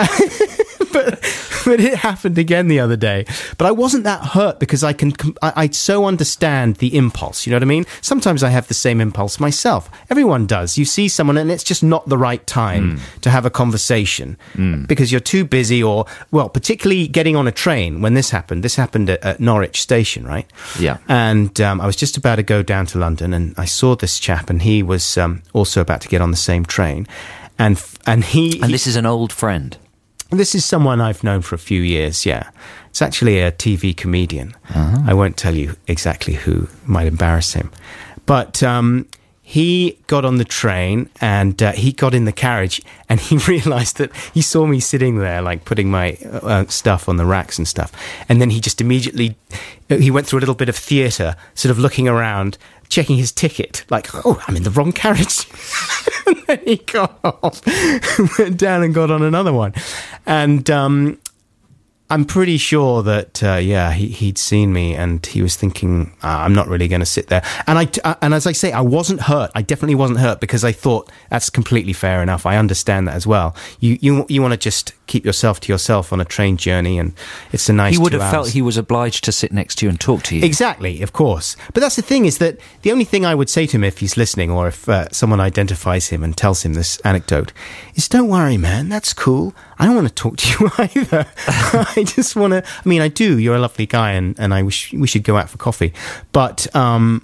But it happened again the other day. But I wasn't that hurt because I so understand the impulse, you know what I mean? Sometimes I have the same impulse myself. Everyone does. You see someone and it's just not the right time to have a conversation because you're too busy or, well, particularly getting on a train when this happened. This happened at Norwich Station, right? Yeah. And I was just about to go down to London and I saw this chap and he was also about to get on the same train. And this is an old friend. This is someone I've known for a few years, yeah. It's actually a TV comedian. I won't tell you exactly who, might embarrass him. But he got on the train and he got in the carriage and he realised that he saw me sitting there, like putting my stuff on the racks and stuff. And then he just immediately, he went through a little bit of theatre, sort of looking around, checking his ticket, like, oh, I'm in the wrong carriage. And then he got off, went down and got on another one. And I'm pretty sure that, he'd seen me and he was thinking, I'm not really going to sit there. And and as I say, I wasn't hurt. I definitely wasn't hurt because I thought that's completely fair enough. I understand that as well. You want to just keep yourself to yourself on a train journey and it's a nice 2 hours. He would have felt he was obliged to sit next to you and talk to you. Exactly, of course. But that's the thing is that the only thing I would say to him if he's listening or if someone identifies him and tells him this anecdote is don't worry, man, that's cool. I don't want to talk to you either. I just want to, I mean, I do. You're a lovely guy and I wish we should go out for coffee. But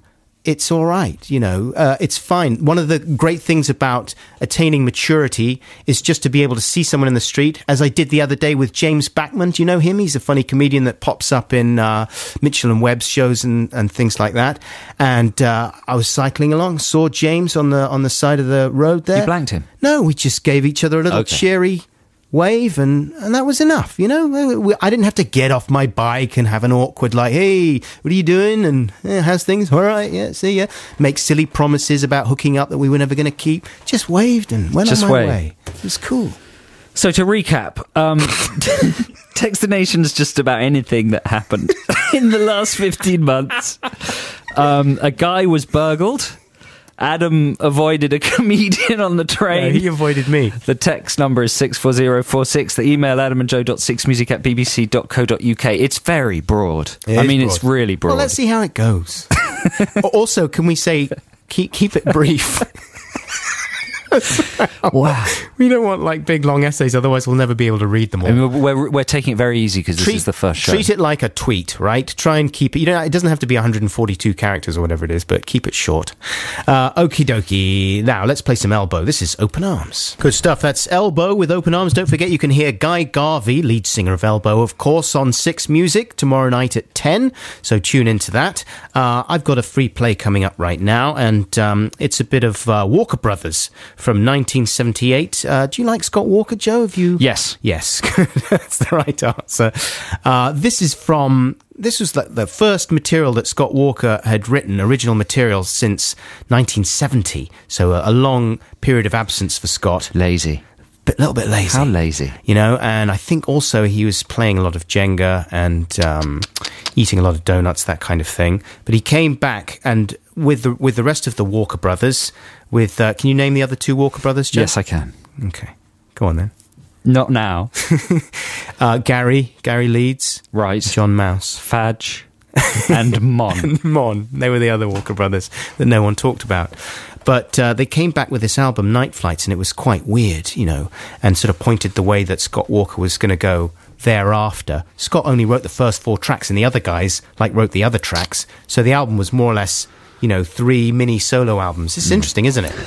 it's all right, you know. It's fine. One of the great things about attaining maturity is just to be able to see someone in the street, as I did the other day with James Backman. Do you know him? He's a funny comedian that pops up in Mitchell and Webb's shows and things like that. And I was cycling along, saw James on the side of the road there. You blanked him? No, we just gave each other a little cheery wave, and that was enough, you know. I didn't have to get off my bike and have an awkward, like, hey, what are you doing, and how's things, all right, yeah, see ya, make silly promises about hooking up that we were never going to keep. Just waved and went on my way. It was cool. So to recap, Text the Nation's just about anything that happened in the last 15 months. A guy was burgled. Adam avoided a comedian on the train. Yeah, he avoided me. The text number is 64046. The email adamandjoe.6music@bbc.co.uk. It's very broad. It's really broad. Well, let's see how it goes. Also, can we say, keep it brief? Wow. We don't want like big long essays, otherwise we'll never be able to read them all. I mean, we're taking it very easy because this is the first show. Treat it like a tweet, right? Try and keep it, it doesn't have to be 142 characters or whatever it is, but keep it short. Okie dokie. Now let's play some Elbow. This is Open Arms. Good stuff. That's Elbow with Open Arms. Don't forget you can hear Guy Garvey, lead singer of Elbow, of course, on 6 Music tomorrow night at 10, so tune into that. I've got a free play coming up right now, and it's a bit of Walker Brothers from 1978. Do you like Scott Walker, Joe? Have you? Yes. Yes. That's the right answer. This was the first material that Scott Walker had written, original material, since 1970. So a long period of absence for Scott. Lazy. A little bit lazy. How lazy? You know, and I think also he was playing a lot of Jenga and eating a lot of donuts, that kind of thing. But he came back, and with the rest of the Walker Brothers, can you name the other 2 Walker Brothers, Joe? Yes, I can. Okay. Go on then. Not now. Gary Leeds. Right. John Mouse. Fadge. And Mon. And Mon. They were the other Walker Brothers that no one talked about. But they came back with this album, Night Flights, and it was quite weird, you know, and sort of pointed the way that Scott Walker was going to go thereafter. Scott only wrote the first 4 tracks, and the other guys, wrote the other tracks. So the album was more or less, 3 mini solo albums. It's interesting, isn't it?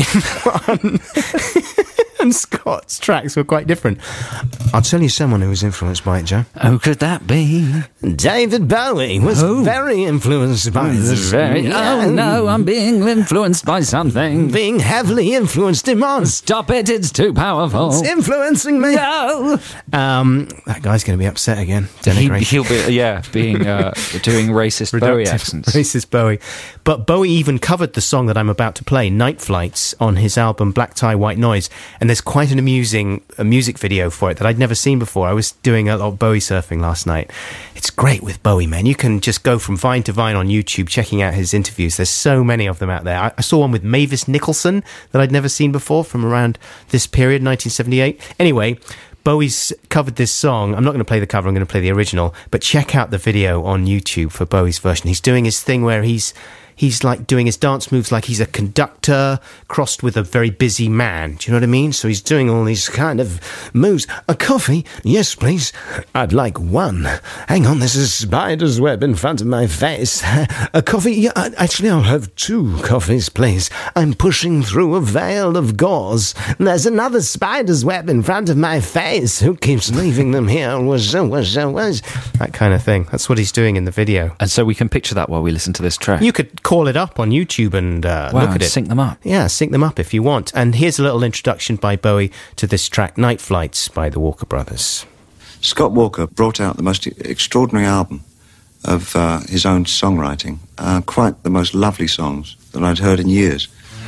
And Scott's tracks were quite different. I'll tell you someone who was influenced by it, Joe. Who could that be? David Bowie was very influenced by this. Oh no, I'm being influenced by something. Being heavily influenced him on. Stop it, it's too powerful. It's influencing me. No. That guy's going to be upset again. Denigrate. He'll be, being doing racist Bowie accents. Racist Bowie. But Bowie even covered the song that I'm about to play, Night Flights, on his album Black Tie, White Noise. And there's quite an amusing music video for it that I'd never seen before. I was doing a lot of Bowie surfing last night. It's great with Bowie, man. You can just go from vine to vine on YouTube, checking out his interviews. There's so many of them out there. I saw one with Mavis Nicholson that I'd never seen before from around this period, 1978. Anyway, Bowie's covered this song. I'm not going to play the cover, I'm going to play the original. But check out the video on YouTube for Bowie's version. He's doing his thing where he's like doing his dance moves like he's a conductor crossed with a very busy man. Do you know what I mean? So he's doing all these kind of moves. A coffee? Yes, please. I'd like one. Hang on, there's a spider's web in front of my face. A coffee? Yeah, actually, I'll have 2 coffees, please. I'm pushing through a veil of gauze. There's another spider's web in front of my face. Who keeps leaving them here? That kind of thing. That's what he's doing in the video. And so we can picture that while we listen to this track. You could call it up on YouTube and look at it. Sync them up. Yeah, sync them up if you want. And here's a little introduction by Bowie to this track, Night Flights by the Walker Brothers. Scott Walker brought out the most extraordinary album of his own songwriting. Quite the most lovely songs that I'd heard in years.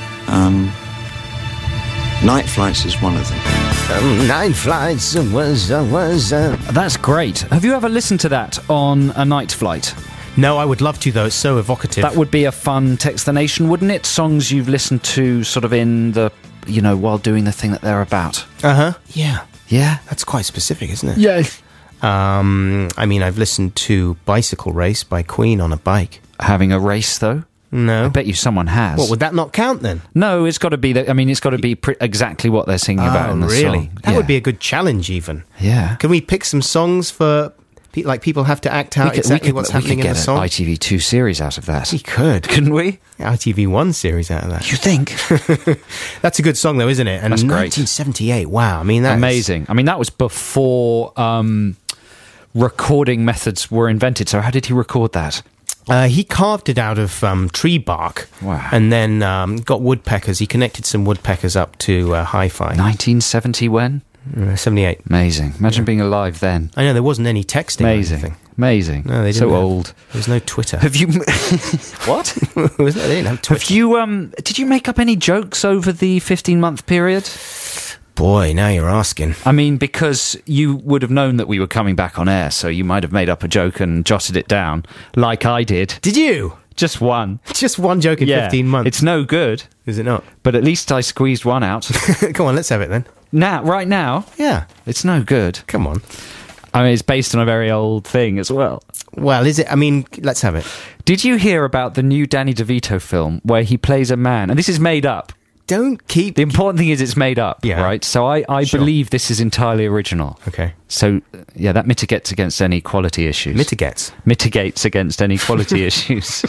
Night Flights is one of them. Night Flights was... That's great. Have you ever listened to that on a night flight? No, I would love to, though. It's so evocative. That would be a fun Text the Nation, wouldn't it? Songs you've listened to sort of in the, while doing the thing that they're about. Uh-huh. Yeah. Yeah? That's quite specific, isn't it? Yes. I've listened to Bicycle Race by Queen on a bike. Having a race, though? No. I bet you someone has. What, would that not count, then? No, it's got to be it's got to be exactly what they're singing about in the really? song. That would be a good challenge, even. Yeah. Can we pick some songs for Like people have to act out exactly what's happening in the song. We could get an ITV2 series out of that. We could. Couldn't we? ITV1 series out of that. You think? That's a good song, though, isn't it? And That's great. 1978, wow. I mean, that's amazing. I mean, that was before recording methods were invented. So how did he record that? He carved it out of tree bark. Wow. And then got woodpeckers. He connected some woodpeckers up to hi-fi. 1970 when? 78. Amazing. Imagine being alive then. I know, there wasn't any texting or anything. Amazing. No, they didn't so have- old. There was no Twitter. Have you... What? They didn't have Twitter. Have you... Did you make up any jokes over the 15-month period? Boy, now you're asking. I mean, because you would have known that we were coming back on air, so you might have made up a joke and jotted it down, like I did. Did you? Just one. Just one joke in 15 months. It's no good. Is it not? But at least I squeezed one out. Come on, let's have it then. Right now, Yeah. it's no good. Come on. I mean, it's based on a very old thing as well. Well, is it? I mean, let's have it. Did you hear about the new Danny DeVito film where he plays a man? And this is made up. Don't keep... The important thing is it's made up, Yeah. right? So I Sure. believe this is entirely original. Okay. So, yeah, that mitigates against any quality issues. Mitigates against any quality issues.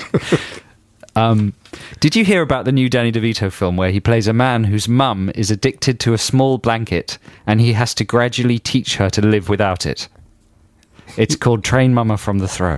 Did you hear about the new Danny DeVito film where he plays a man whose mum is addicted to a small blanket and he has to gradually teach her to live without it? It's called Train Mama from the Throw.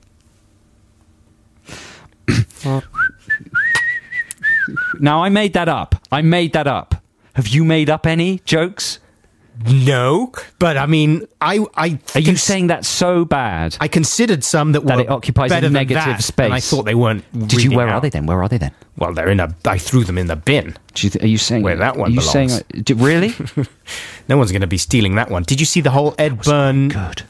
Now, I made that up. Have you made up any jokes? No, but I mean, Are you saying that's so bad? I considered some that That were it occupies a better than negative that, space. and I thought they weren't. Did you? reading Where out. are they then? Well, they're in a. I threw them in the bin. Are you saying Where that one Are you belongs. saying really? No one's going to be stealing that one. Did you see the whole Ed Byrne,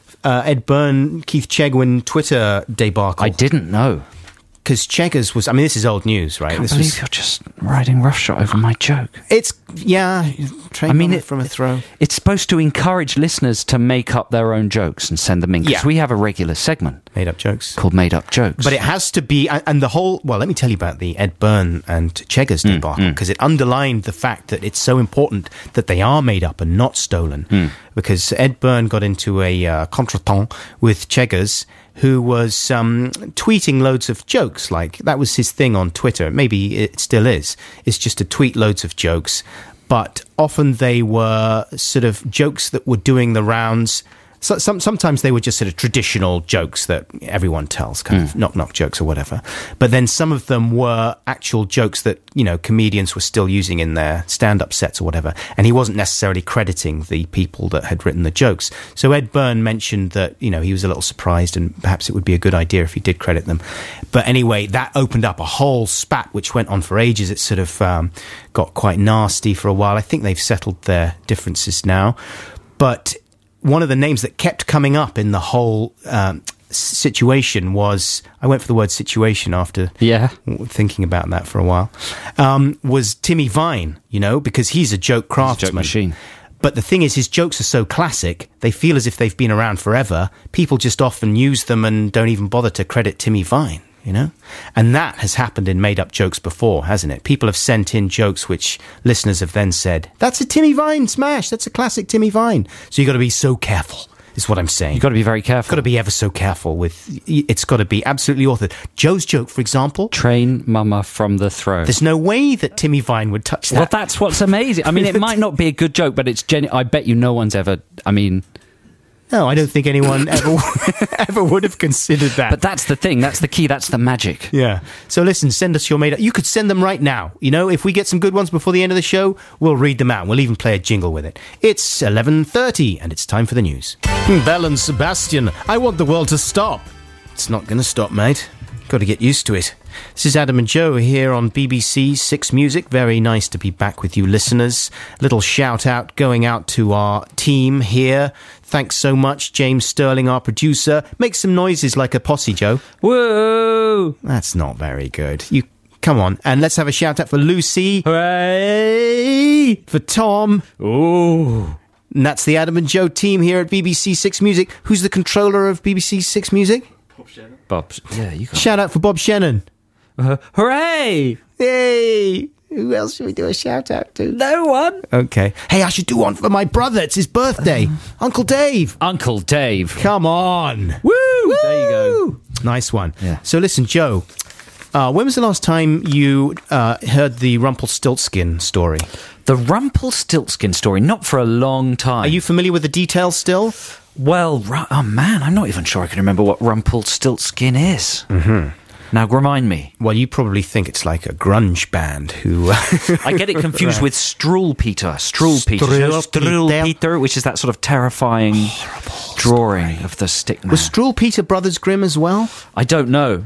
Keith Chegwin Twitter debacle? I didn't know. Because Cheggers was. I mean, this is old news, right? I can't believe you're just riding roughshod over my joke. It's Train from a throw. It's supposed to encourage listeners to make up their own jokes and send them in. Because Yeah. we have a regular segment Made up jokes. called Made Up Jokes. But it has to be, and the whole. Well, let me tell you about the Ed Byrne and Cheggers debacle, because it underlined the fact that it's so important that they are made up and not stolen. Because Ed Byrne got into a contretemps with Cheggers, who was tweeting loads of jokes. Like, that was his thing on Twitter. Maybe it still is. It's just to tweet loads of jokes. But often they were sort of jokes that were doing the rounds. So, sometimes they were just sort of traditional jokes that everyone tells, kind of knock-knock jokes or whatever. But then some of them were actual jokes that, you know, comedians were still using in their stand-up sets or whatever. And he wasn't necessarily crediting the people that had written the jokes. So Ed Byrne mentioned that, you know, he was a little surprised and perhaps it would be a good idea if he did credit them. But anyway, that opened up a whole spat which went on for ages. It sort of got quite nasty for a while. I think they've settled their differences now. But one of the names that kept coming up in the whole situation was, I went for the word situation after thinking about that for a while, was Timmy Vine, you know, because he's a joke craftsman. Joke machine. But the thing is, his jokes are so classic, they feel as if they've been around forever. People just often use them and don't even bother to credit Timmy Vine. You know? And that has happened in made-up jokes before, hasn't it? People have sent in jokes which listeners have then said, that's a Timmy Vine smash, that's a classic Timmy Vine. So you've got to be so careful, is what I'm saying. You've got to be very careful. Got to be ever so careful with, it's got to be absolutely authored. Joe's joke, for example. Train Mama from the Throw. There's no way that Timmy Vine would touch that. Well, that's what's amazing. I mean, it might not be a good joke, but it's I bet you no one's ever, No, I don't think anyone ever would have considered that. But that's the thing. That's the key. That's the magic. Yeah. So listen, send us your made-up. You could send them right now. You know, if we get some good ones before the end of the show, we'll read them out. We'll even play a jingle with it. It's 11:30 and it's time for the news. Belle and Sebastian, I want the world to stop. It's not going to stop, mate. Got to get used to it. This is Adam and Joe here on BBC Six Music. Very nice to be back with you listeners. Little shout out going out to our team here. Thanks so much, James Sterling, our producer. Make some noises like a posse, Joe. Whoa! That's not very good. You come on, and let's have a shout out for Lucy. Hooray! For Tom. Ooh. And that's the Adam and Joe team here at BBC Six Music. Who's the controller of BBC Six Music? Bob, yeah, you got Shout out for Bob Shannon. Hooray! Yay! Who else should we do a shout out to? No one. Okay. Hey, I should do one for my brother. It's his birthday. Uncle Dave. Uncle Dave. Come on. Woo! There you go. Nice one. Yeah. So listen, Joe, when was the last time you heard the Rumpelstiltskin story? The Rumpelstiltskin story, not for a long time. Are you familiar with the details still? Well, oh man, I'm not even sure I can remember what Rumpelstiltskin is. Mm-hmm. Now, remind me. Well, you probably think it's like a grunge band who... I get it confused with Struwwelpeter. Struwwelpeter, which is that sort of terrifying drawing of the stick man. Was Struwwelpeter Brothers Grimm as well? I don't know.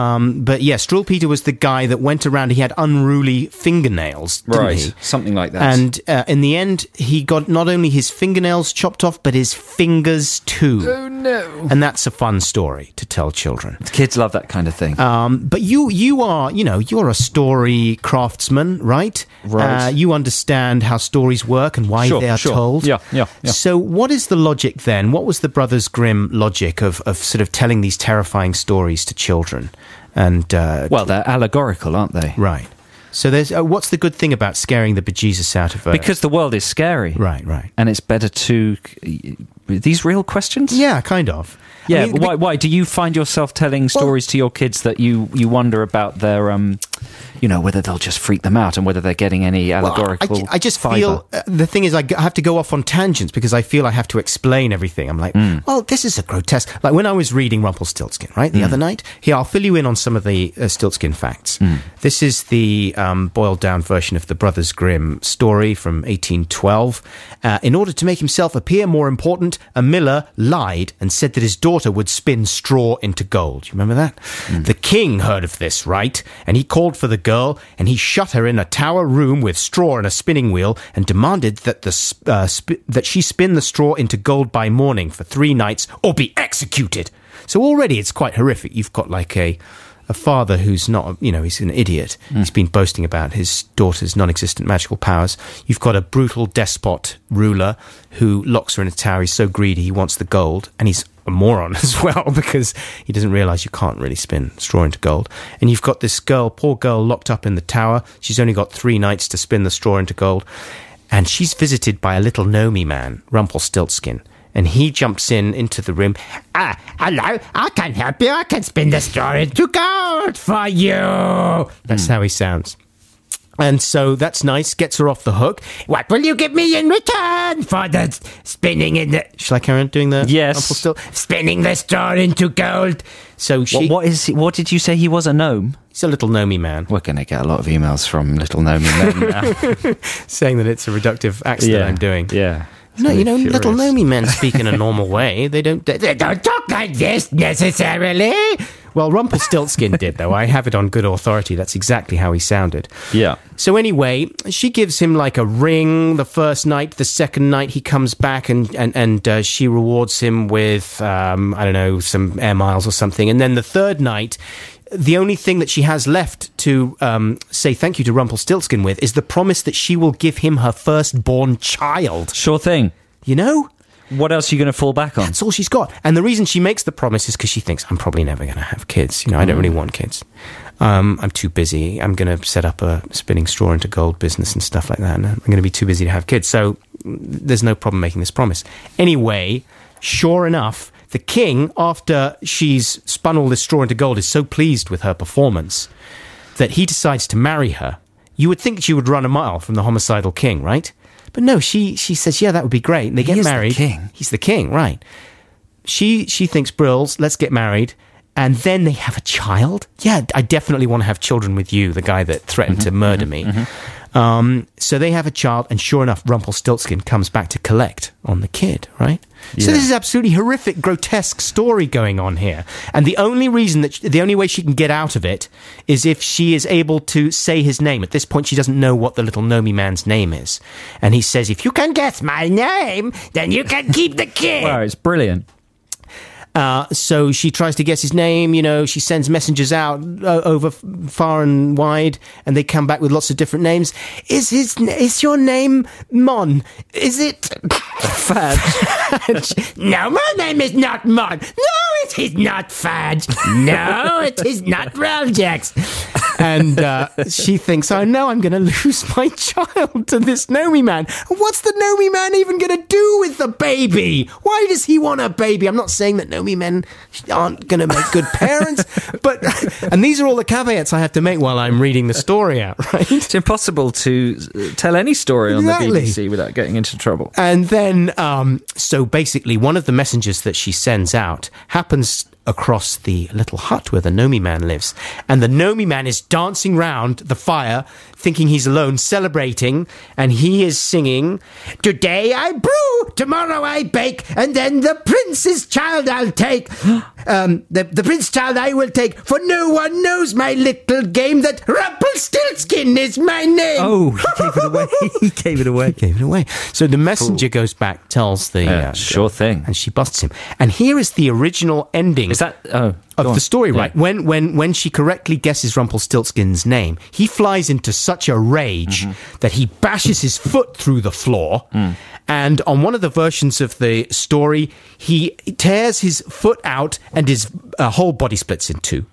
But yeah, Struwwelpeter was the guy that went around. He had unruly fingernails, didn't he? Something like that. And in the end, he got not only his fingernails chopped off, but his fingers too. Oh no! And that's a fun story to tell children. Kids love that kind of thing. But you are, you're a story craftsman, right? Right. You understand how stories work and why they are told. Yeah. So what is the logic then? What was the Brothers Grimm logic of sort of telling these terrifying stories to children? And well, they're allegorical, aren't they? Right. So there's what's the good thing about scaring the bejesus out of because the world is scary. Right. And it's better to... These real questions? Yeah, kind of. Yeah, I mean, why? Do you find yourself telling stories to your kids that you wonder about their, whether they'll just freak them out and whether they're getting any allegorical I just fibre? feel, the thing is, I have to go off on tangents because I feel I have to explain everything. I'm like, well, this is a grotesque... Like when I was reading Rumpelstiltskin, right, the other night, here, I'll fill you in on some of the Stiltskin facts. This is the boiled-down version of the Brothers Grimm story from 1812. In order to make himself appear more important, a miller lied and said that his daughter would spin straw into gold. You remember that? The king heard of this, right? And he called for the girl, and he shut her in a tower room with straw and a spinning wheel, and demanded that that she spin the straw into gold by morning for 3 nights, or be executed. So already it's quite horrific. You've got like a father who's not, he's an idiot. He's been boasting about his daughter's non-existent magical powers. You've got a brutal despot ruler who locks her in a tower. He's so greedy, he wants the gold, and he's a moron as well because he doesn't realise you can't really spin straw into gold. And you've got this poor girl locked up in the tower. She's only got 3 nights to spin the straw into gold. And she's visited by a little gnomey man, Rumpelstiltskin. And he jumps into the room. Hello, I can help you. I can spin the straw into gold for you. That's how he sounds. And so that's nice, gets her off the hook. What will you give me in return for the spinning in the... Shall I carry on doing the... Yes. Spinning the straw into gold. So she... What is he? What did you say he was, a gnome? He's a little gnomey man. We're going to get a lot of emails from little gnomey men now. Saying that it's a reductive accent I'm doing. Yeah. No, little gnomey men speak in a normal way. They don't talk like this necessarily. Well, Rumpelstiltskin did, though. I have it on good authority. That's exactly how he sounded. Yeah. So anyway, she gives him like a ring the first night. The second night he comes back and she rewards him with, some air miles or something. And then the third night... The only thing that she has left to say thank you to Rumpelstiltskin with is the promise that she will give him her firstborn child. Sure thing. What else are you going to fall back on? That's all she's got. And the reason she makes the promise is because she thinks, I'm probably never going to have kids. I don't really want kids. I'm too busy. I'm going to set up a spinning straw into gold business and stuff like that. And I'm going to be too busy to have kids. So there's no problem making this promise. Anyway, sure enough... The king, after she's spun all this straw into gold, is so pleased with her performance that he decides to marry her. You would think she would run a mile from the homicidal king, right? But no, she says, yeah, that would be great. And they get married. The king. He's the king, right. She thinks, Brills, let's get married. And then they have a child. Yeah, I definitely want to have children with you, the guy that threatened to murder me. So they have a child, and sure enough, Rumpelstiltskin comes back to collect on the kid, right? Yeah. So this is absolutely horrific, grotesque story going on here. And the only way she can get out of it is if she is able to say his name. At this point, she doesn't know what the little gnomey man's name is. And he says, if you can guess my name, then you can keep the kid. Wow, it's brilliant. So she tries to guess his name, she sends messengers out over far and wide, and they come back with lots of different names. Is your name Mon? Is it Fudge? No, my name is not Mon. No, it is not Fudge. No, it is not Raljax. And she thinks, oh no, I'm going to lose my child to this Nomi man. What's the Nomi man even going to do with the baby? Why does he want a baby? I'm not saying that Nomi men aren't going to make good parents, but, and these are all the caveats I have to make while I'm reading the story out, right? It's impossible to tell any story Exactly. on the BBC without getting into trouble. And then, so basically, one of the messengers that she sends out happens across the little hut where the Nomi man lives. And the Nomi man is dancing round the fire, thinking he's alone, celebrating, and he is singing, "Today I brew, tomorrow I bake, and then the prince's child I'll take. The prince's child I will take, for no one knows my little game, that Rumpelstiltskin is my name." Oh, he gave it away. He gave it away. Gave it away. So the messenger goes back, tells the... sure thing. And she busts him. And here is the original ending Is that... of the story, Yeah. right? When she correctly guesses Rumpelstiltskin's name, he flies into such a rage that he bashes his foot through the floor. And on one of the versions of the story, he tears his foot out and his whole body splits in two.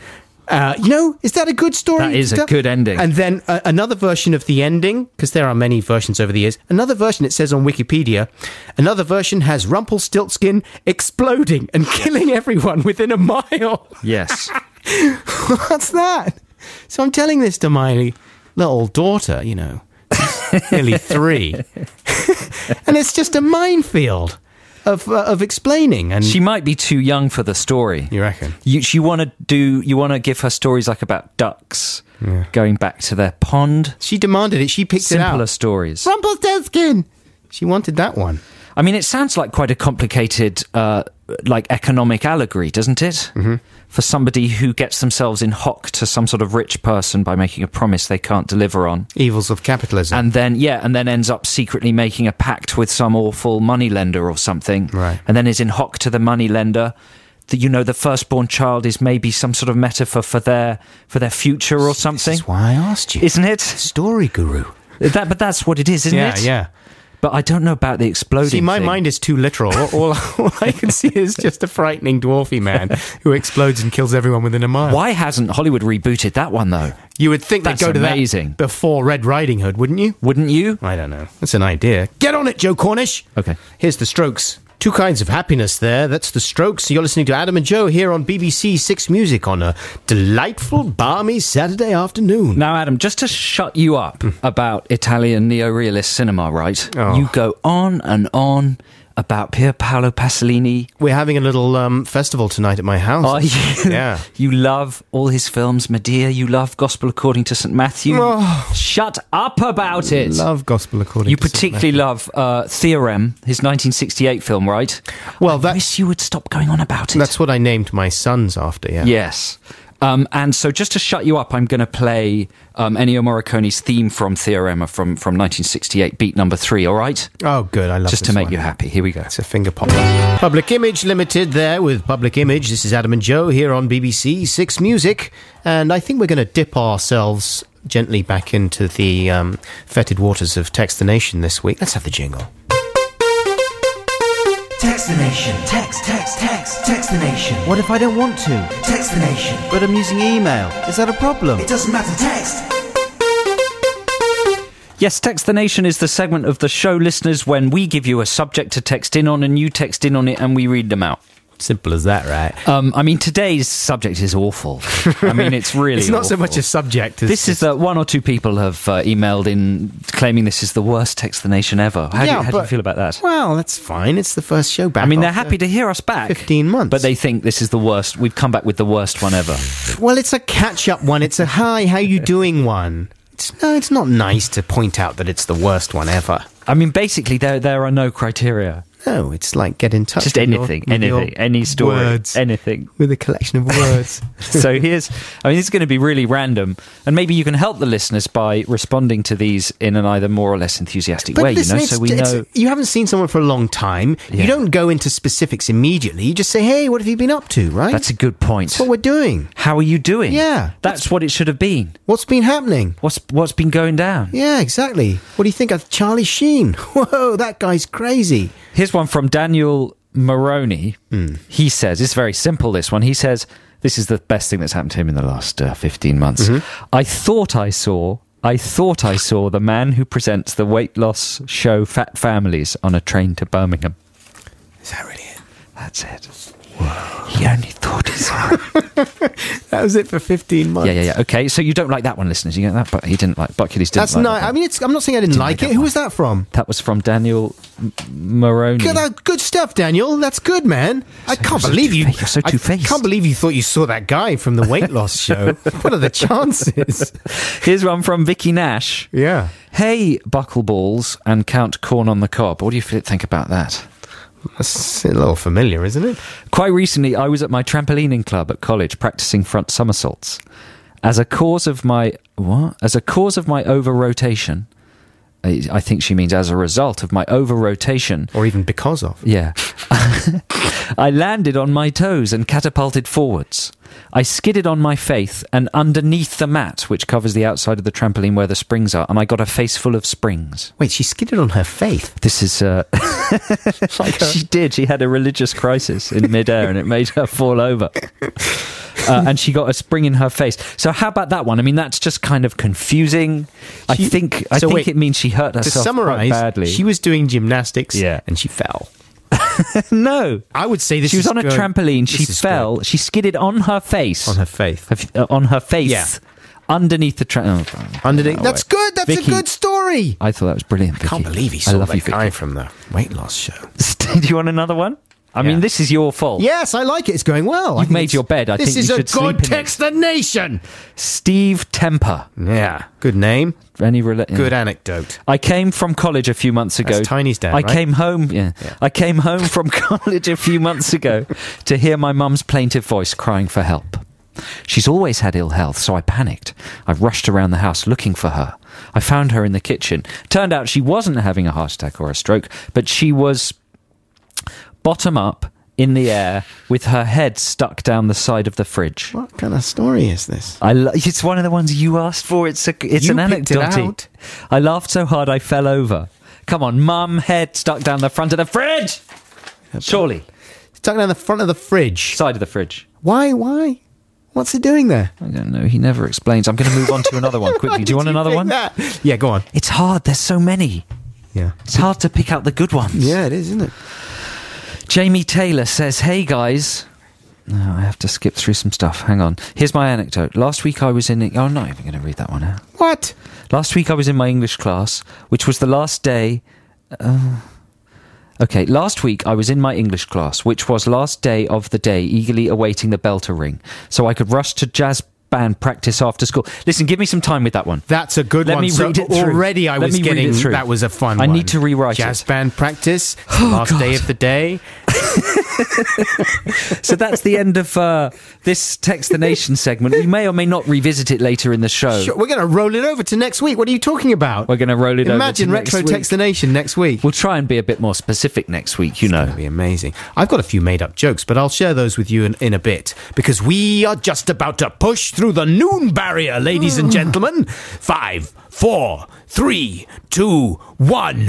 Is that a good story? That is a good ending. And then another version of the ending, because there are many versions over the years, another version, it says on Wikipedia, another version has Rumpelstiltskin exploding and killing everyone within a mile. Yes. What's that? So I'm telling this to my little daughter, she's nearly 3. And it's just a minefield of explaining. And She might be too young for the story. You reckon? You want to give her stories like about ducks going back to their pond. She demanded it. She picked it out. Simpler stories. Rumpelstiltskin! She wanted that one. I mean, it sounds like quite a complicated, economic allegory, doesn't it? Mm-hmm. For somebody who gets themselves in hock to some sort of rich person by making a promise they can't deliver on. Evils of capitalism. And then ends up secretly making a pact with some awful moneylender or something. Right. And then is in hock to the moneylender. The firstborn child is maybe some sort of metaphor for their future or something. This is why I asked you. Isn't it? Story guru. But that's what it is, isn't it? Yeah. But I don't know about the exploding See, my thing. mind is too literal. All I can see is just a frightening dwarfy man who explodes and kills everyone within a mile. Why hasn't Hollywood rebooted that one, though? You would think That's they'd go to amazing. that before Red Riding Hood, wouldn't you? Wouldn't you? I don't know. That's an idea. Get on it, Joe Cornish. Okay. Here's the Strokes. Two kinds of happiness there. That's the Strokes. You're listening to Adam and Joe here on BBC Six Music on a delightful, balmy Saturday afternoon. Now, Adam, just to shut you up about Italian neo-realist cinema, right? Oh. You go on and on about Pier Paolo Pasolini. We're having a little festival tonight at my house. Oh, you, Yeah. You love all his films, Medea. You love Gospel According to St. Matthew. Oh. Shut up about it. Love Gospel According You to St. particularly love Theorem, his 1968 film, right? Well, I wish you would stop going on about it. That's what I named my sons after, yeah. Yes. And so just to shut you up, I'm going to play Ennio Morricone's theme from Theorema from 1968, beat number 3, all right? Oh, good. I love Just this to make one. you happy. Here we go. It's a finger popper. Public Image Limited there with Public Image. This is Adam and Joe here on BBC Six Music. And I think we're going to dip ourselves gently back into the fetid waters of Text the Nation this week. Let's have the jingle. Text the nation. Text the nation. What if I don't want to? Text the nation. But I'm using email. Is that a problem? It doesn't matter, text. Yes, Text the Nation is the segment of the show, listeners, when we give you a subject to text in on and you text in on it and we read them out. Simple as that, right? I mean, today's subject is awful. I mean, it's really It's not so awful. much a subject as... This is that one or two people have emailed in claiming this is the worst Text the Nation ever. How do you feel about that? Well, that's fine. It's the first show back. I mean, they're after happy to hear us back. 15 months. But they think this is the worst. We've come back with the worst one ever. Well, it's a catch-up one. It's a hi, how you doing one. It's not nice to point out that it's the worst one ever. I mean, basically, there are no criteria. No, it's like get in touch. Just with anything, with any story, words, anything. with a collection of words. So this is going to be really random, and maybe you can help the listeners by responding to these in an either more or less enthusiastic way. listen, So we know you haven't seen someone for a long time. Yeah. You don't go into specifics immediately. You just say, "Hey, what have you been up to?" Right? that's a good point. That's what we're doing. How are you doing? Yeah. that's what it should have been. What's been happening? What's been going down? Yeah, exactly. What do you think of Charlie Sheen? Whoa, that guy's crazy. Here's one from Daniel Maroney. He says, it's very simple, this one. He says, This is the best thing that's happened to him in the last 15 months. Mm-hmm. I thought I saw the man who presents the weight loss show Fat Families on a train to Birmingham. Is that really it? That's it. He only thought he saw it. That was it for 15 months. Yeah. Okay, so you don't like that one, listeners. You get that, but he didn't like Buckules. That's like nice. that. I mean, I'm not saying I didn't like it. Who was that from? That was from Daniel Moroney. Good stuff, Daniel. That's good, man. I can't believe you. You're so two-faced. I can't believe you thought you saw that guy from the weight loss show. What are the chances? Here's one from Vicky Nash. Yeah. Hey, Buckleballs and Count Corn on the Cob. What do you think about that? That's a little familiar, isn't it? Quite recently, I was at my trampolining club at college practicing front somersaults. As a cause of my over-rotation, I think she means as a result of my over-rotation. Or even because of. Yeah. I landed on my toes and catapulted forwards. I skidded on my face and underneath the mat, which covers the outside of the trampoline where the springs are, and I got a face full of springs. Wait, she skidded on her face? This is... She did. She had a religious crisis in midair and it made her fall over. And she got a spring in her face. So how about that one? I mean, that's just kind of confusing. I think it means she hurt herself quite badly. She was doing gymnastics Yeah. and she fell. No. I would say this She was on a trampoline. She fell. Good. She skidded on her face. On her face. On her face. Yeah. Underneath the trampoline. Underneath. That's good. That's Vicky, a good story. I thought that was brilliant, Vicky. I can't believe he saw that you, guy Vicky. from the weight loss show. Do you want another one? I mean, this is your fault. Yes, I like it. It's going well. You've made your bed. I think you should sleep in it. This is a good textination. Steve Temper. Yeah. Good name. Good anecdote. I came from college a few months ago. That's Tiny's dad, right? I came home from college a few months ago to hear my mum's plaintive voice crying for help. She's always had ill health, so I panicked. I rushed around the house looking for her. I found her in the kitchen. Turned out she wasn't having a heart attack or a stroke, but she was bottom up in the air with her head stuck down the side of the fridge. What kind of story is this? It's one of the ones you asked for. It's an anecdote. I laughed so hard I fell over. Come on, mum, head stuck down the front of the fridge. Surely. Stuck down the front of the fridge. Side of the fridge. Why? What's he doing there? I don't know. He never explains. I'm going to move on to another one quickly. Do you want another one? Yeah, go on. It's hard. There's so many. Yeah. It's hard to pick out the good ones. Yeah, it is, isn't it? Jamie Taylor says, hey guys. No, I have to skip through some stuff. Hang on. Here's my anecdote. Last week I was in... I'm not even going to read that one out. What? Last week I was in my English class, which was the last day... last week I was in my English class, which was last day of the day, eagerly awaiting the bell to ring, so I could rush to jazz band practice after school. Listen, give me some time with that one. That's a good one. Let me read it through. Already I was getting... That was a fun one. I need to rewrite jazz band practice, last day of the day. So that's the end of this Text the Nation segment. We may or may not revisit it later in the show. Sure, we're going to roll it over to next week. What are you talking about? We're going to roll it over to Imagine Retro Text the Nation next week. We'll try and be a bit more specific next week, you know. It's going to be amazing. I've got a few made-up jokes, but I'll share those with you in a bit, because we are just about to push through the noon barrier, ladies and gentlemen. 5, 4, 3, 2, 1...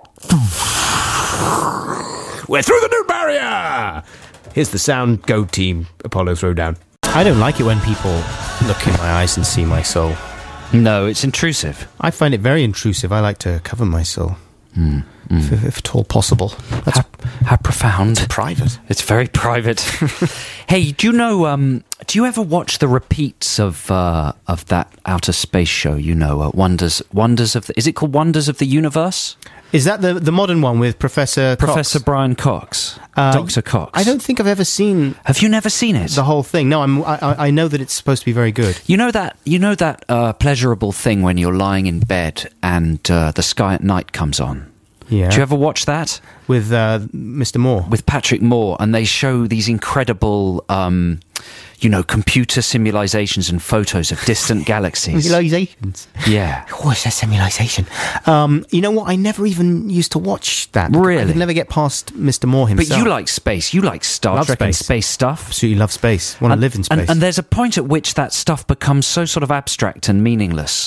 We're through the noon barrier! Here's the sound. Go team. Apollo Throwdown. I don't like it when people look in my eyes and see my soul. No, it's intrusive. I find it very intrusive. I like to cover my soul. If at all possible. That's how profound. It's private. It's very private. Hey, do you know, do you ever watch the repeats of that outer space show, you know, Wonders of the... Is it called Wonders of the Universe? Is that the modern one with Professor Brian Cox? Dr. Cox. I don't think I've ever seen... Have you never seen it? The whole thing. No, I know that it's supposed to be very good. You know that pleasurable thing when you're lying in bed and the sky at night comes on? Yeah. Do you ever watch that? With Mr. Moore. With Patrick Moore, and they show these incredible... computer simulations and photos of distant galaxies. Simulations? Yeah. What's a simulation? You know what? I never even used to watch that. Really? I could never get past Mr. Moore himself. But you like space. You like Star Trek and space stuff. Absolutely love space. Want to live in space. And there's a point at which that stuff becomes so sort of abstract and meaningless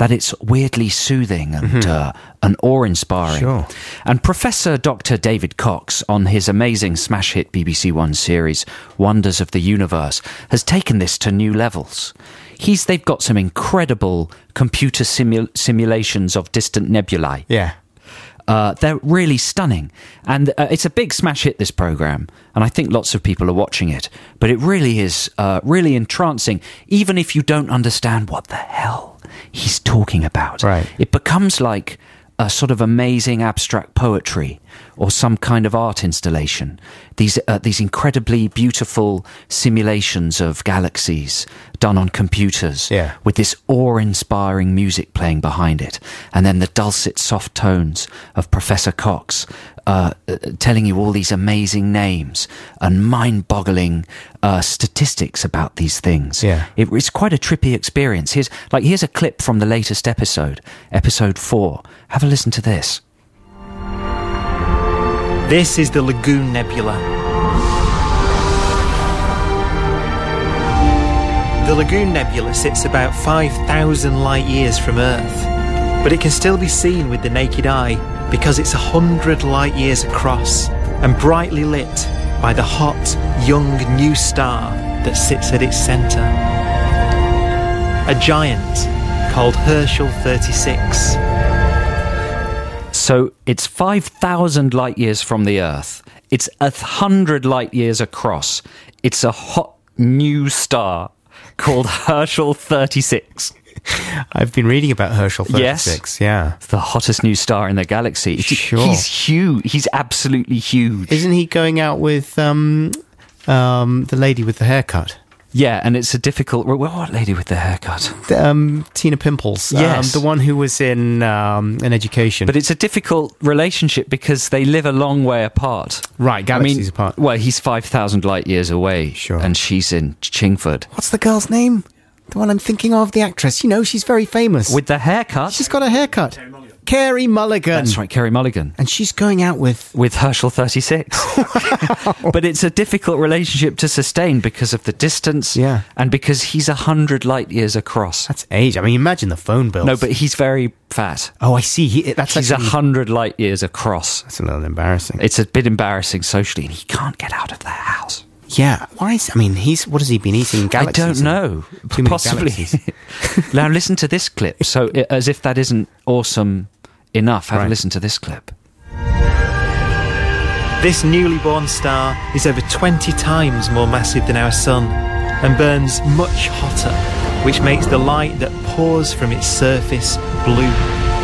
that it's weirdly soothing and awe-inspiring. Sure. And Professor Dr. David Cox, on his amazing smash hit BBC One series, Wonders of the Universe, has taken this to new levels. They've got some incredible computer simulations of distant nebulae. Yeah. They're really stunning. And it's a big smash hit, this programme, and I think lots of people are watching it. But it really is really entrancing, even if you don't understand what the hell he's talking about. Right. It becomes like a sort of amazing abstract poetry or some kind of art installation. These incredibly beautiful simulations of galaxies done on computers, with this awe-inspiring music playing behind it, and then the dulcet, soft tones of Professor Cox telling you all these amazing names and mind-boggling statistics about these things. Yeah. It's quite a trippy experience. Here's a clip from the latest episode 4. Have a listen to this. This is the Lagoon Nebula. The Lagoon Nebula sits about 5,000 light years from Earth, but it can still be seen with the naked eye because it's 100 light years across and brightly lit by the hot, young new star that sits at its centre. A giant called Herschel 36. So it's 5,000 light years from the Earth. It's 100 light years across. It's a hot new star called Herschel 36. I've been reading about Herschel 36, yeah. The hottest new star in the galaxy. Sure. He's huge. He's absolutely huge. Isn't he going out with the lady with the haircut? Yeah, and it's a difficult... What lady with the haircut? Tina Pimples. Yes. The one who was in Education. But it's a difficult relationship because they live a long way apart. Right, galaxies apart. Well, he's 5,000 light years away. Sure. And she's in Chingford. What's the girl's name? The one I'm thinking of, the actress. You know, she's very famous. With the haircut? She's got a haircut. Carey Mulligan. That's right, Carey Mulligan. And she's going out with Herschel 36. But it's a difficult relationship to sustain because of the distance, and because he's 100 light years across. That's age. I mean, imagine the phone bills. No, but he's very fat. Oh, I see. He's 100 light years across. That's a little embarrassing. It's a bit embarrassing socially, and he can't get out of their house. Yeah, why is... I mean, what has he been eating? Galaxies? I don't know. Too many Possibly. galaxies. Now listen to this clip. So, as if that isn't awesome enough, have a listen to this clip. This newly born star is over 20 times more massive than our sun and burns much hotter, which makes the light that pours from its surface blue.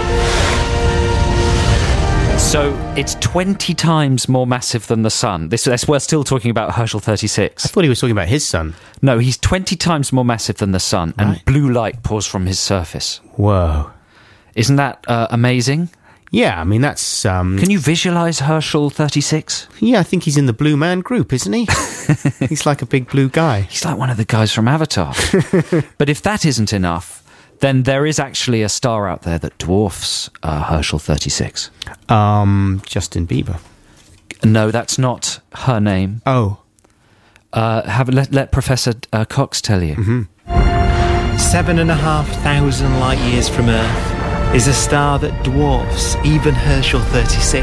So it's 20 times more massive than the sun. We're still talking about Herschel 36. I thought he was talking about his sun. No, he's 20 times more massive than the sun, and blue light pours from his surface. Whoa. Isn't that amazing? Yeah, I mean, that's... Can you visualise Herschel 36? Yeah, I think he's in the Blue Man Group, isn't he? He's like a big blue guy. He's like one of the guys from Avatar. But if that isn't enough, then there is actually a star out there that dwarfs Herschel 36. Justin Bieber. No, that's not her name. Oh. Let Professor Cox tell you. Mm-hmm. 7,500 light years from Earth is a star that dwarfs even Herschel 36.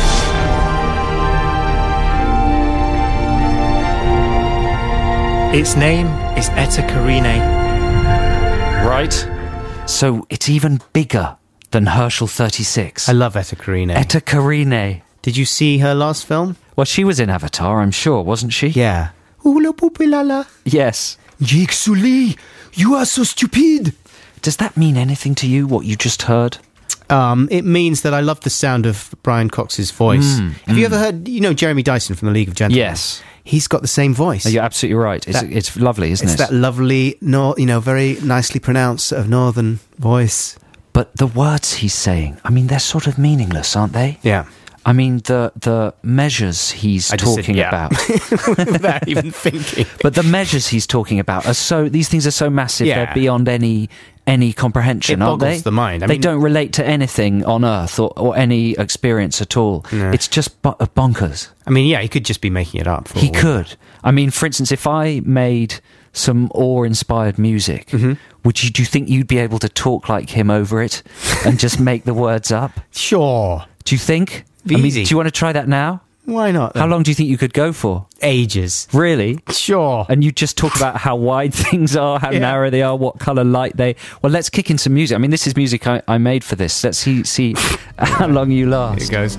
Its name is Eta Carinae. Right. So it's even bigger than Herschel 36. I love Eta Carinae. Eta Carinae. Did you see her last film? Well, she was in Avatar, I'm sure, wasn't she? Yeah. Oula poopilala. Yes. Jake Sully, you are so stupid. Does that mean anything to you, what you just heard? It means that I love the sound of Brian Cox's voice. Have you ever heard, Jeremy Dyson from The League of Gentlemen? Yes. He's got the same voice. You're absolutely right. It's lovely, isn't it? It's that lovely, very nicely pronounced sort of northern voice. But the words he's saying, I mean, they're sort of meaningless, aren't they? Yeah. I mean, the measures he's talking about. Without even thinking. But the measures he's talking about these things are so massive, they're beyond any comprehension, aren't they? It boggles the mind. They don't relate to anything on Earth or any experience at all. No. It's just bonkers. I mean, he could just be making it up. He could. I mean, for instance, if I made some awe-inspired music, Mm-hmm. do you think you'd be able to talk like him over it and just make the words up? Sure. Do you think? Easy. Do you want to try that now? Why not? Then? How long do you think you could go for? Ages. Really? Sure. And you just talk about how wide things are, how Yeah. narrow they are, what colour light they... Well, let's kick in some music. I mean, this is music I made for this. Let's see how long you last. Here it goes.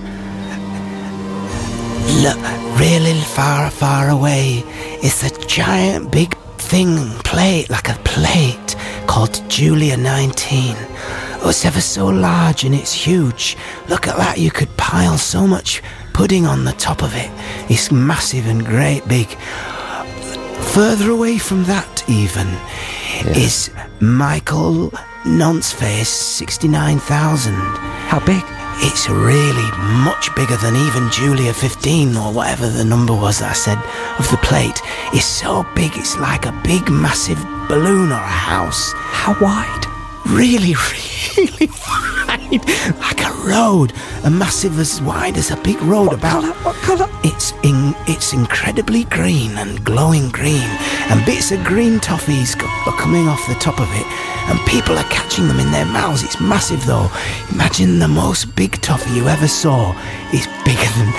Look, really far, far away, it's a giant big thing, plate, like a plate, called Julia 19. Oh, it's ever so large and it's huge. Look at that, you could pile so much pudding on the top of it. It's massive and great big. Further away from that even is Michael Nonceface 69,000. How big? It's really much bigger than even Julia 15 or whatever the number was that I said of the plate. It's so big, it's like a big massive balloon or a house. How wide? Really, really wide. Like a road. A massive as wide as a big road. What colour? It's incredibly green and glowing green. And bits of green toffees are coming off the top of it. And people are catching them in their mouths. It's massive though. Imagine the most big toffee you ever saw. It's bigger than...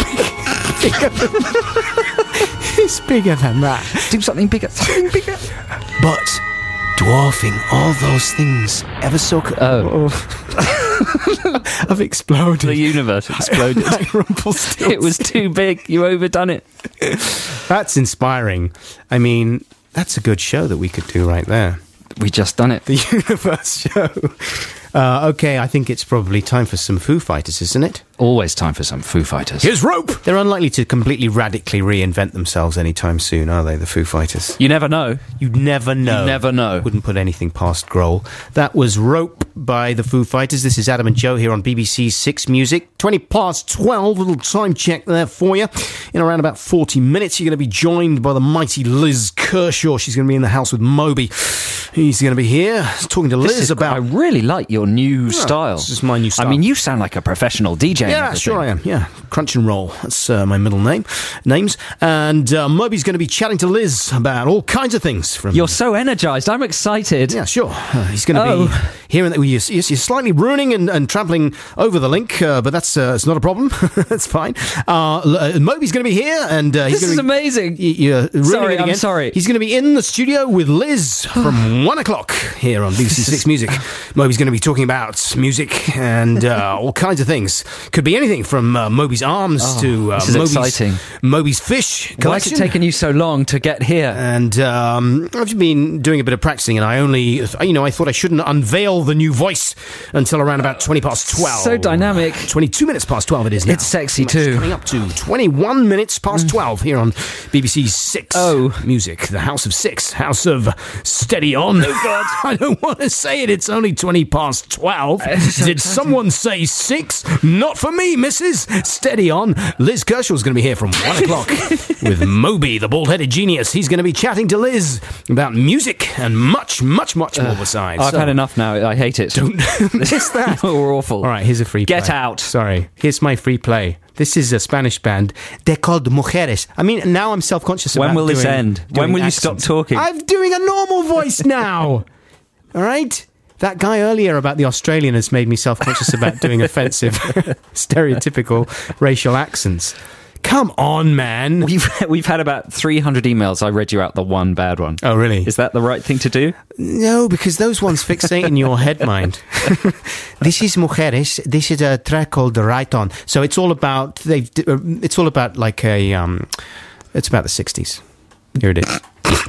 It's bigger than that. Do something bigger. Something bigger. But dwarfing all those things ever so... I've exploded. The universe exploded. Like Rumpelstiltskin. It was too big. You overdone it. That's inspiring. I mean, that's a good show that we could do right there. We just done it. The Universe show. Okay, I think it's probably time for some Foo Fighters, isn't it? Always time for some Foo Fighters. Here's Rope! They're unlikely to completely radically reinvent themselves anytime soon, are they, the Foo Fighters? You never know. You'd never know. You never know. Wouldn't put anything past Grohl. That was Rope by the Foo Fighters. This is Adam and Joe here on BBC Six Music. 20 past 12, little time check there for you. In around about 40 minutes, you're going to be joined by the mighty Liz Kershaw. She's going to be in the house with Moby. He's going to be here talking to Liz about... I really like your new style. This is my new style. I mean, you sound like a professional DJ. Yeah, sure I am. Yeah, Crunch and Roll. That's my middle names. And Moby's going to be chatting to Liz about all kinds of things. You're so energised. I'm excited. Yeah, sure. He's going to be here and there. You're slightly ruining and trampling over the link, but that's it's not a problem. That's fine. Moby's going to be here, and this is amazing. You're ruining it again. I'm sorry. He's going to be in the studio with Liz from 1 o'clock here on BBC Six Music. Moby's going to be talking about music and all kinds of things. Could be anything from Moby's arms to this is exciting. Moby's fish collection. Why has it taken you so long to get here? And I've been doing a bit of practicing, and I thought I shouldn't unveil the new voice until around about 20 past 12. So dynamic. 22 minutes past 12 it is now. It's sexy too. Coming up to 21 minutes past 12 here on BBC Six Music, the House of Six, House of Steady On. Oh God, I don't want to say it. It's only 20 past 12. Did someone say 6? Not for me, missus. Steady on. Liz Kershaw's going to be here from 1 o'clock with Moby, the bald-headed genius. He's going to be chatting to Liz about music and much, much, much more besides. I've had enough now. I hate it. Don't miss that. We're awful. All right, here's a free play. Get out. Sorry. Here's my free play. This is a Spanish band. They're called Mujeres. I mean, now I'm self-conscious about When will this end? When will you stop talking? I'm doing a normal voice now. All right? That guy earlier about the Australian has made me self-conscious about doing offensive, stereotypical racial accents. Come on, man. We've had about 300 emails. I read you out the one bad one. Oh, really? Is that the right thing to do? No, because those ones fixate in your head mind. This is Mujeres. This is a track called The Right On. So it's all about it's like a it's about the 60s. Here it is.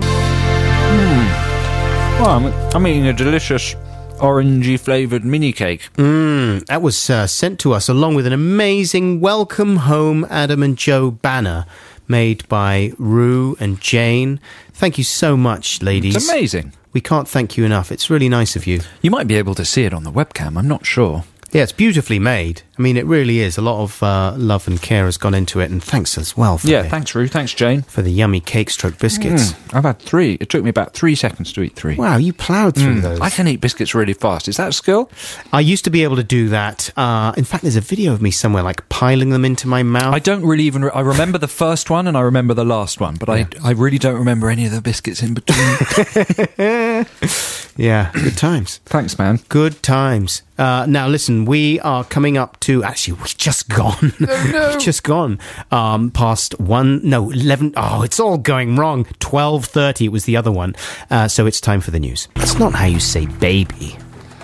Well, I'm eating a delicious orangey flavoured mini cake. That was sent to us along with an amazing Welcome Home Adam and Joe banner made by Rue and Jane. Thank you so much, ladies. It's amazing. We can't thank you enough. It's really nice of you. You might be able to see it on the webcam. I'm not sure. Yeah, it's beautifully made. I mean, it really is. A lot of love and care has gone into it, and thanks as well for Thanks, Roo. Thanks, Jane. for the yummy cake stroke biscuits. I've had 3. It took me about 3 seconds to eat 3. Wow, you ploughed through those. I can eat biscuits really fast. Is that a skill? I used to be able to do that. In fact, there's a video of me somewhere, like, piling them into my mouth. I don't really even... I remember the first one and I remember the last one, but I really don't remember any of the biscuits in between. Yeah, good times. Thanks, man. Good times. Now, listen, we are coming up to... Actually, we've just gone. Oh, no. We've just gone past 11... Oh, it's all going wrong. 12:30, it was the other one. So it's time for the news. That's not how you say baby.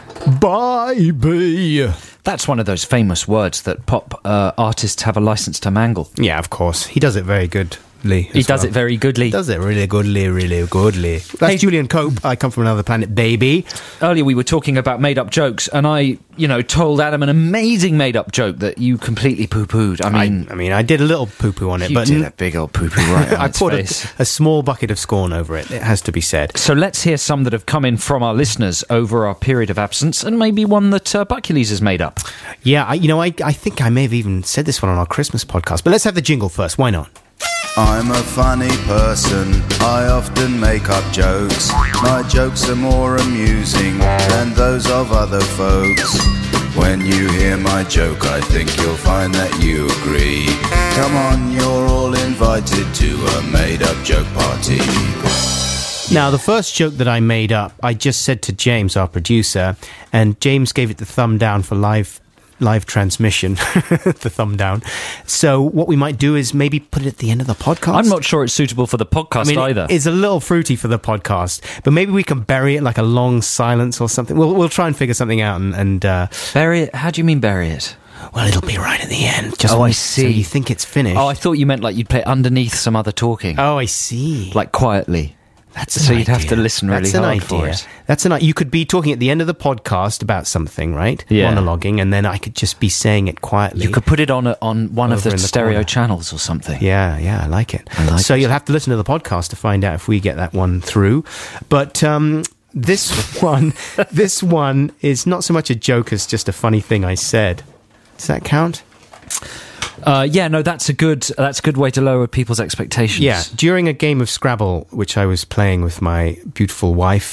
Baby. That's one of those famous words that pop artists have a license to mangle. Yeah, of course. He does it very good. He does it very goodly. Does it really goodly, really goodly. That's Julian Cope. I come from another planet, baby. Earlier we were talking about made-up jokes, and I, told Adam an amazing made-up joke that you completely poo-pooed. I mean, I did a little poo-poo on it, but did a big old poo-poo right on I its poured face. a small bucket of scorn over it. It has to be said. So let's hear some that have come in from our listeners over our period of absence, and maybe one that Buckules has made up. Yeah, I think I may have even said this one on our Christmas podcast, but let's have the jingle first. Why not? I'm a funny person, I often make up jokes. My jokes are more amusing than those of other folks. When you hear my joke, I think you'll find that you agree. Come on, you're all invited to a made-up joke party. Now, the first joke that I made up, I just said to James, our producer, and James gave it the thumb down for live transmission, the thumb down. So what we might do is maybe put it at the end of the podcast. I'm not sure it's suitable for the podcast either. It's a little fruity for the podcast, but maybe we can bury it like a long silence or something. We'll try and figure something out and bury it. How do you mean bury it? Well, it'll be right at the end. I see. So you think it's finished? Oh, I thought you meant like you'd play it underneath some other talking. Oh, I see. Like quietly. So you'd have to listen really hard for it. That's an idea. You could be talking at the end of the podcast about something, right? Yeah. Monologuing, and then I could just be saying it quietly. You could put it on one of the stereo channels or something. Yeah, I like it. So you'll have to listen to the podcast to find out if we get that one through. But this one is not so much a joke as just a funny thing I said. Does that count? That's a good way to lower people's expectations. Yeah, during a game of Scrabble, which I was playing with my beautiful wife,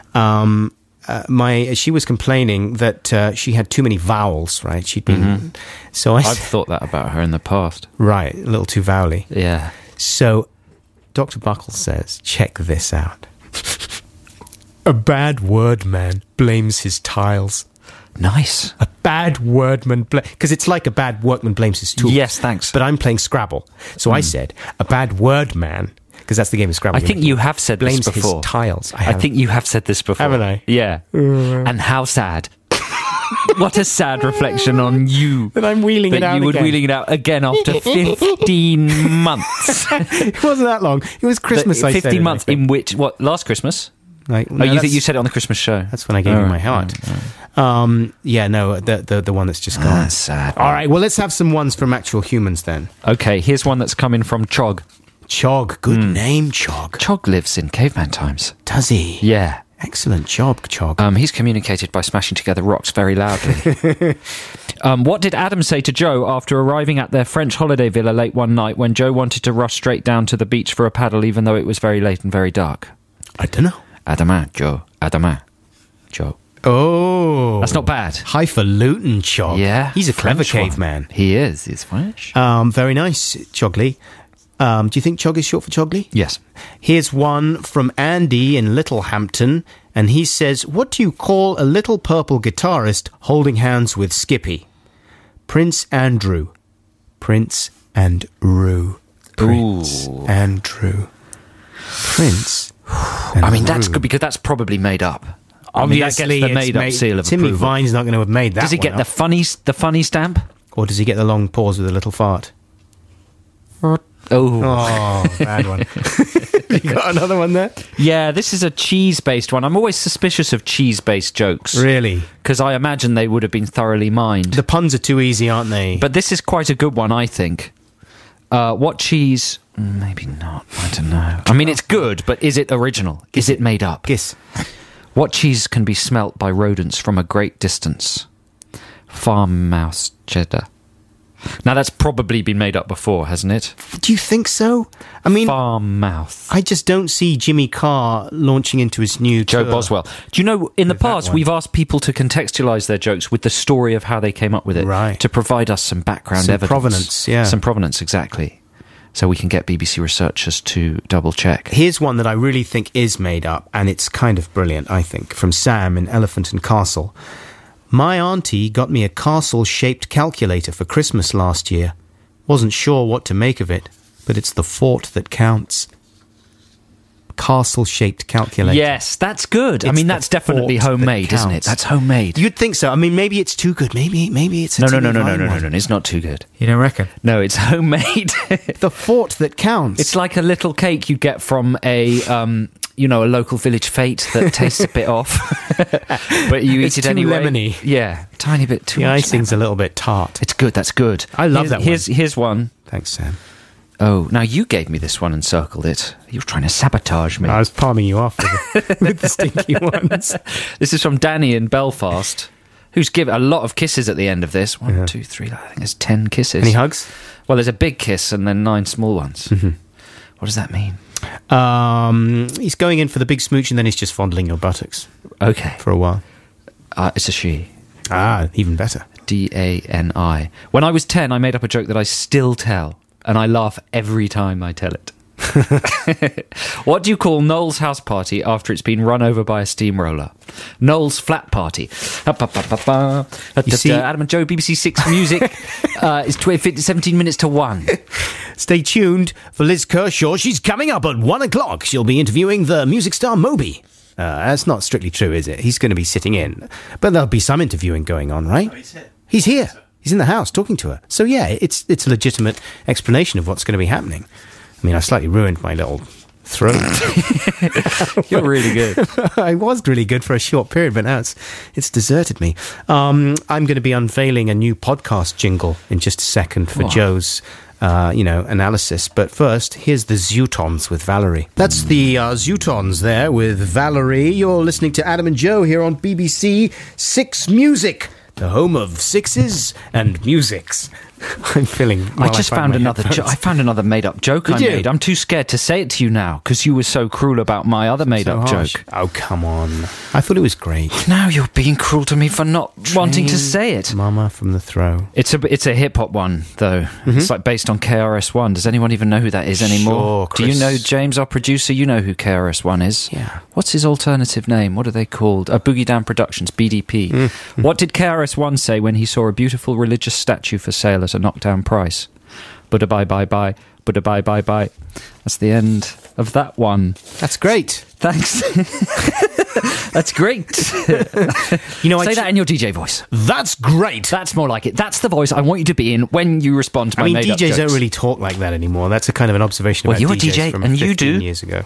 she was complaining that she had too many vowels. Right, she'd been. So I've thought that about her in the past. Right, a little too vowely. Yeah. So Dr. Buckles says, check this out. A bad word man blames his tiles. Nice. A bad wordman... Because it's like a bad workman blames his tools. Yes, thanks. But I'm playing Scrabble. So I said, a bad word man, because that's the game of Scrabble. I think you have said this before. Blames his tiles. I think you have said this before. Haven't I? Yeah. And how sad. What a sad reflection on you. That I'm wheeling it out again. You would wheeling it out again after 15 months. It wasn't that long. It was Christmas, I said. 15 months in which... What, last Christmas? Like, you think you said it on the Christmas show? That's when I gave you my heart. The one that's just gone. That's sad. All right, well, let's have some ones from actual humans then. Okay, here's one that's coming from Chog. Chog, good name, Chog. Chog lives in caveman times. Does he? Yeah. Excellent job, Chog. He's communicated by smashing together rocks very loudly. What did Adam say to Joe after arriving at their French holiday villa late one night when Joe wanted to rush straight down to the beach for a paddle even though it was very late and very dark? I don't know. Adama, Joe. Adama, Joe. Oh. That's not bad. Highfalutin Chog. Yeah. He's a clever caveman. He is. He's French. Very nice, Chogly. Do you think Chog is short for Chogly? Yes. Here's one from Andy in Littlehampton, and he says, what do you call a little purple guitarist holding hands with Skippy? Prince Andrew. Prince and Roo. Prince Andrew. Prince. I mean, that's good because that's probably made up. Obviously, that gets the made-up seal of Timmy approval. Vine's not going to have made that. Does he get the funny stamp? Or does he get the long pause with a little fart? Oh, bad one. You got another one there? Yeah, this is a cheese-based one. I'm always suspicious of cheese-based jokes. Really? Because I imagine they would have been thoroughly mined. The puns are too easy, aren't they? But this is quite a good one, I think. What cheese... Maybe not. I don't know. I mean, it's good, but is it original? Is it made up? Yes. What cheese can be smelt by rodents from a great distance? Farmhouse cheddar. Now, that's probably been made up before, hasn't it? Do you think so? I mean, Farmouth. I just don't see Jimmy Carr launching into his new Joe tour. Boswell. Do you know, in the With that past, one. we've asked people to contextualise their jokes with the story of how they came up with it. Right. To provide us some background Some evidence. provenance, yeah. Some provenance, exactly. So we can get BBC researchers to double check. Here's one that I really think is made up, and it's kind of brilliant, I think, from Sam in Elephant and Castle. My auntie got me a castle-shaped calculator for Christmas last year. Wasn't sure what to make of it, but it's the thought that counts. Castle-shaped calculator. Yes, that's good. I It's mean, the that's definitely thought that homemade, isn't it? counts. That's homemade. You'd think so. I mean, maybe it's too good. Maybe it's a No. TV Line one. It's not too good. You don't reckon? No, it's homemade. The thought that counts. It's like a little cake you get from a local village fete that tastes a bit off, but you It's eat it too anyway. lemony. Yeah, tiny bit too the much. icing's a little bit tart. It's good. That's good. I love that one. Here's one. Thanks, Sam. Oh, now you gave me this one and circled it. You were trying to sabotage me. I was palming you off with the stinky ones. This is from Danny in Belfast, who's given a lot of kisses at the end of this. 1, 2, 3, I think there's 10 kisses. Any hugs? Well, there's a big kiss and then 9 small ones. Mm-hmm. What does that mean? He's going in for the big smooch and then he's just fondling your buttocks Okay. for a while. It's a she. Ah, even better. Dani. When I was 10, I made up a joke that I still tell, and I laugh every time I tell it. What do you call Noel's house party after it's been run over by a steamroller? Noel's flat party. You see- Adam and Joe, BBC 6 Music. It's 17 minutes to 1. Stay tuned for Liz Kershaw. She's coming up at 1 o'clock. She'll be interviewing the music star Moby. That's not strictly true, is it? He's going to be sitting in. But there'll be some interviewing going on, right? He's here. He's in the house talking to her. So, yeah, it's a legitimate explanation of what's going to be happening. I mean, I slightly ruined my little throat. You're really good. I was really good for a short period, but now it's deserted me. I'm going to be unveiling a new podcast jingle in just a second for Joe's analysis. But first, here's the Zootons with Valerie. That's the Zootons there with Valerie. You're listening to Adam and Joe here on BBC 6 Music, the home of sixes and musics. I'm feeling. I just found another. I found another made-up joke I Did you? made. I'm too scared to say it to you now because you were so cruel about my other made-up joke. Oh, come on. I thought it was great. Now you're being cruel to me for not wanting to say it. Mama from the Throw. It's a hip hop one though. It's like based on KRS-One. Does anyone even know who that is anymore? Sure, Do you know Chris. James, our producer? You know who KRS-One is? Yeah. What's his alternative name? What are they called? Boogie Down Productions, BDP. What did KRS-One say when he saw a beautiful religious statue for sale at a knockdown price? Buddha bye bye bye. Buddha bye bye bye. That's the end of that one. That's great. Thanks. That's great. You know, Say that in your DJ voice. That's great. That's more like it. That's the voice I want you to be in when you respond to my I mean, made-up DJs jokes. don't really talk like that anymore. That's a kind of an observation Well, about you're a DJs DJ from and you 15 do. years ago.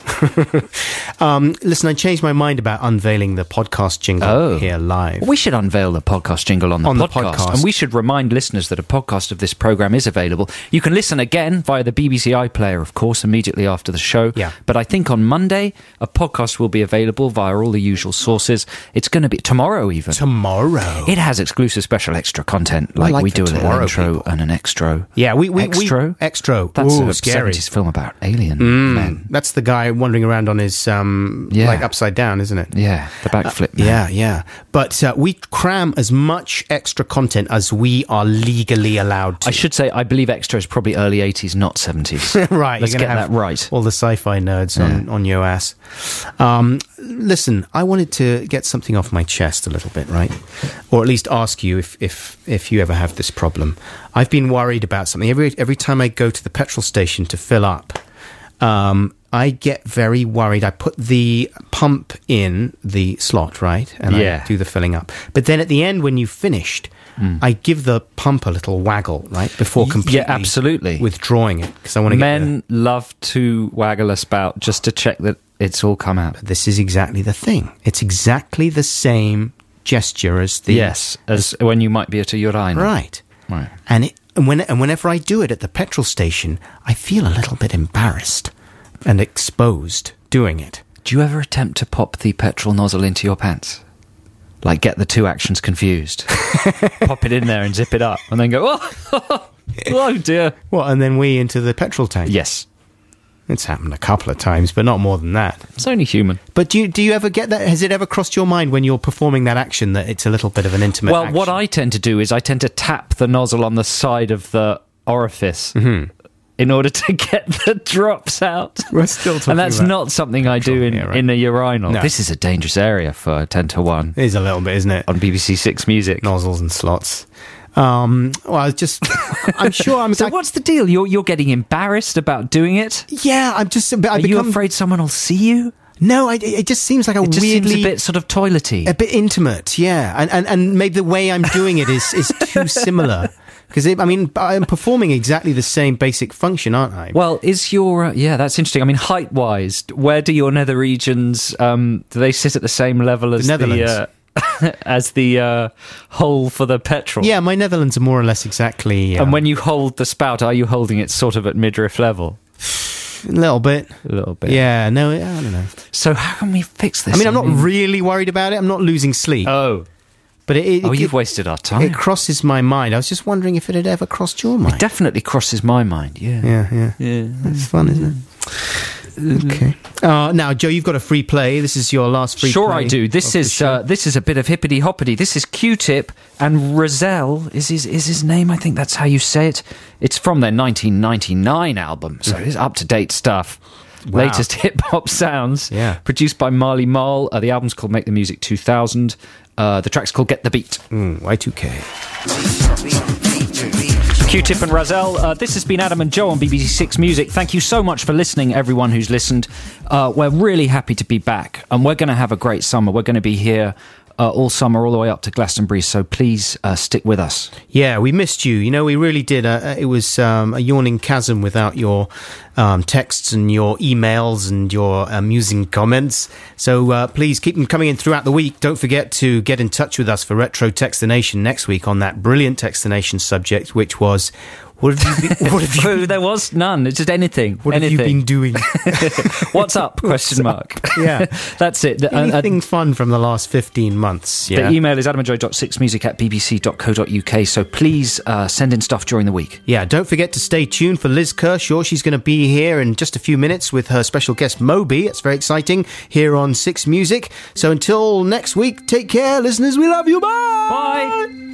Listen, I changed my mind about unveiling the podcast jingle Oh. here live. We should unveil the podcast jingle on the On the podcast. podcast. And we should remind listeners that a podcast of this programme is available. You can listen again via the BBC iPlayer, of course, immediately after the show. Yeah. But I think on Monday, a podcast will be available via all the usual sources. It's going to be tomorrow even. Tomorrow. It has exclusive special extra content, like like we the do a little Tomorrow intro people. and an extra. Yeah, we Extra? Extra. That's Ooh, a scary. 70s film about alien men. That's the guy wandering around on his, like, upside down, isn't it? Yeah, the backflip man. Yeah. But we cram as much extra content as we are legally allowed to. I should say, I believe extra is probably early 80s, not 70s. Right, Let's you're get gonna that have right. All the sci-fi nerds on your ass. Listen, I wanted to get something off my chest a little bit, right? Or at least ask you if you ever have this problem. I've been worried about something. Every time I go to the petrol station to fill up, I get very worried. I put the pump in the slot, right? And Yeah. I do the filling up. But then at the end, when you've finished, I give the pump a little waggle, right? Before completely absolutely. withdrawing it. Because I want to get Men love to waggle a spout just to check that it's all come out. This is exactly the thing. It's exactly the same gesture as the... Yes, as when you might be at a urinal. Right. Right. And whenever I do it at the petrol station, I feel a little bit embarrassed and exposed doing it. Do you ever attempt to pop the petrol nozzle into your pants? Like, get the two actions confused. Pop it in there and zip it up. And then go, oh dear. What, and then wee into the petrol tank? Yes. It's happened a couple of times, but not more than that. It's only human. But do you ever get that? Has it ever crossed your mind when you're performing that action that it's a little bit of an intimate action? What I tend to do is I tend to tap the nozzle on the side of the orifice in order to get the drops out. We're still talking and that's about not something I do in a urinal. No. This is a dangerous area for 10 to 1. It is a little bit, isn't it? On BBC Six Music. Nozzles and slots. I'm sure So what's the deal? You're getting embarrassed about doing it? Yeah, I'm just... Are you afraid someone will see you? No, it just seems like it just seems a bit sort of toilety. A bit intimate, yeah. And maybe the way I'm doing it is too similar. Because, I'm performing exactly the same basic function, aren't I? Well, is your... that's interesting. I mean, height-wise, where do your nether regions... do they sit at the same level as the Netherlands? As the hole for the petrol? Yeah, my Netherlands are more or less exactly... and when you hold the spout, are you holding it sort of at midriff level? A little bit. Yeah, no, I don't know. So how can we fix this? I'm not really worried about it. I'm not losing sleep. Oh. But you've wasted our time. It crosses my mind. I was just wondering if it had ever crossed your mind. It definitely crosses my mind, yeah. It's fun, isn't it? Okay. Now, Joe, you've got a free play. This is your last free play. Sure I do. This is a bit of hippity-hoppity. This is Q-Tip, and Rozelle is his name. I think that's how you say it. It's from their 1999 album, so it's up-to-date stuff. Wow. Latest hip-hop sounds. Yeah. Produced by Marley Marl. The album's called Make the Music 2000. The track's called Get the Beat. Y2K. Q-Tip and Rozelle. This has been Adam and Joe on BBC Six Music. Thank you so much for listening, everyone who's listened. We're really happy to be back, and we're going to have a great summer. We're going to be here all summer, all the way up to Glastonbury, so please stick with us. Yeah, we missed you. We really did. It was a yawning chasm without your texts and your emails and your amusing comments. So please keep them coming in throughout the week. Don't forget to get in touch with us for Retro Text the Nation next week on that brilliant Text the Nation subject, which was... What have you there was none. It's just anything. What have you been doing? What's up? Question mark. Yeah. That's it. Anything fun from the last 15 months. Yeah. The email is adamandjoy.sixmusic@bbc.co.uk. So please send in stuff during the week. Yeah. Don't forget to stay tuned for Liz Kershaw. She's going to be here in just a few minutes with her special guest Moby. It's very exciting here on Six Music. So until next week, take care, listeners. We love you. Bye. Bye.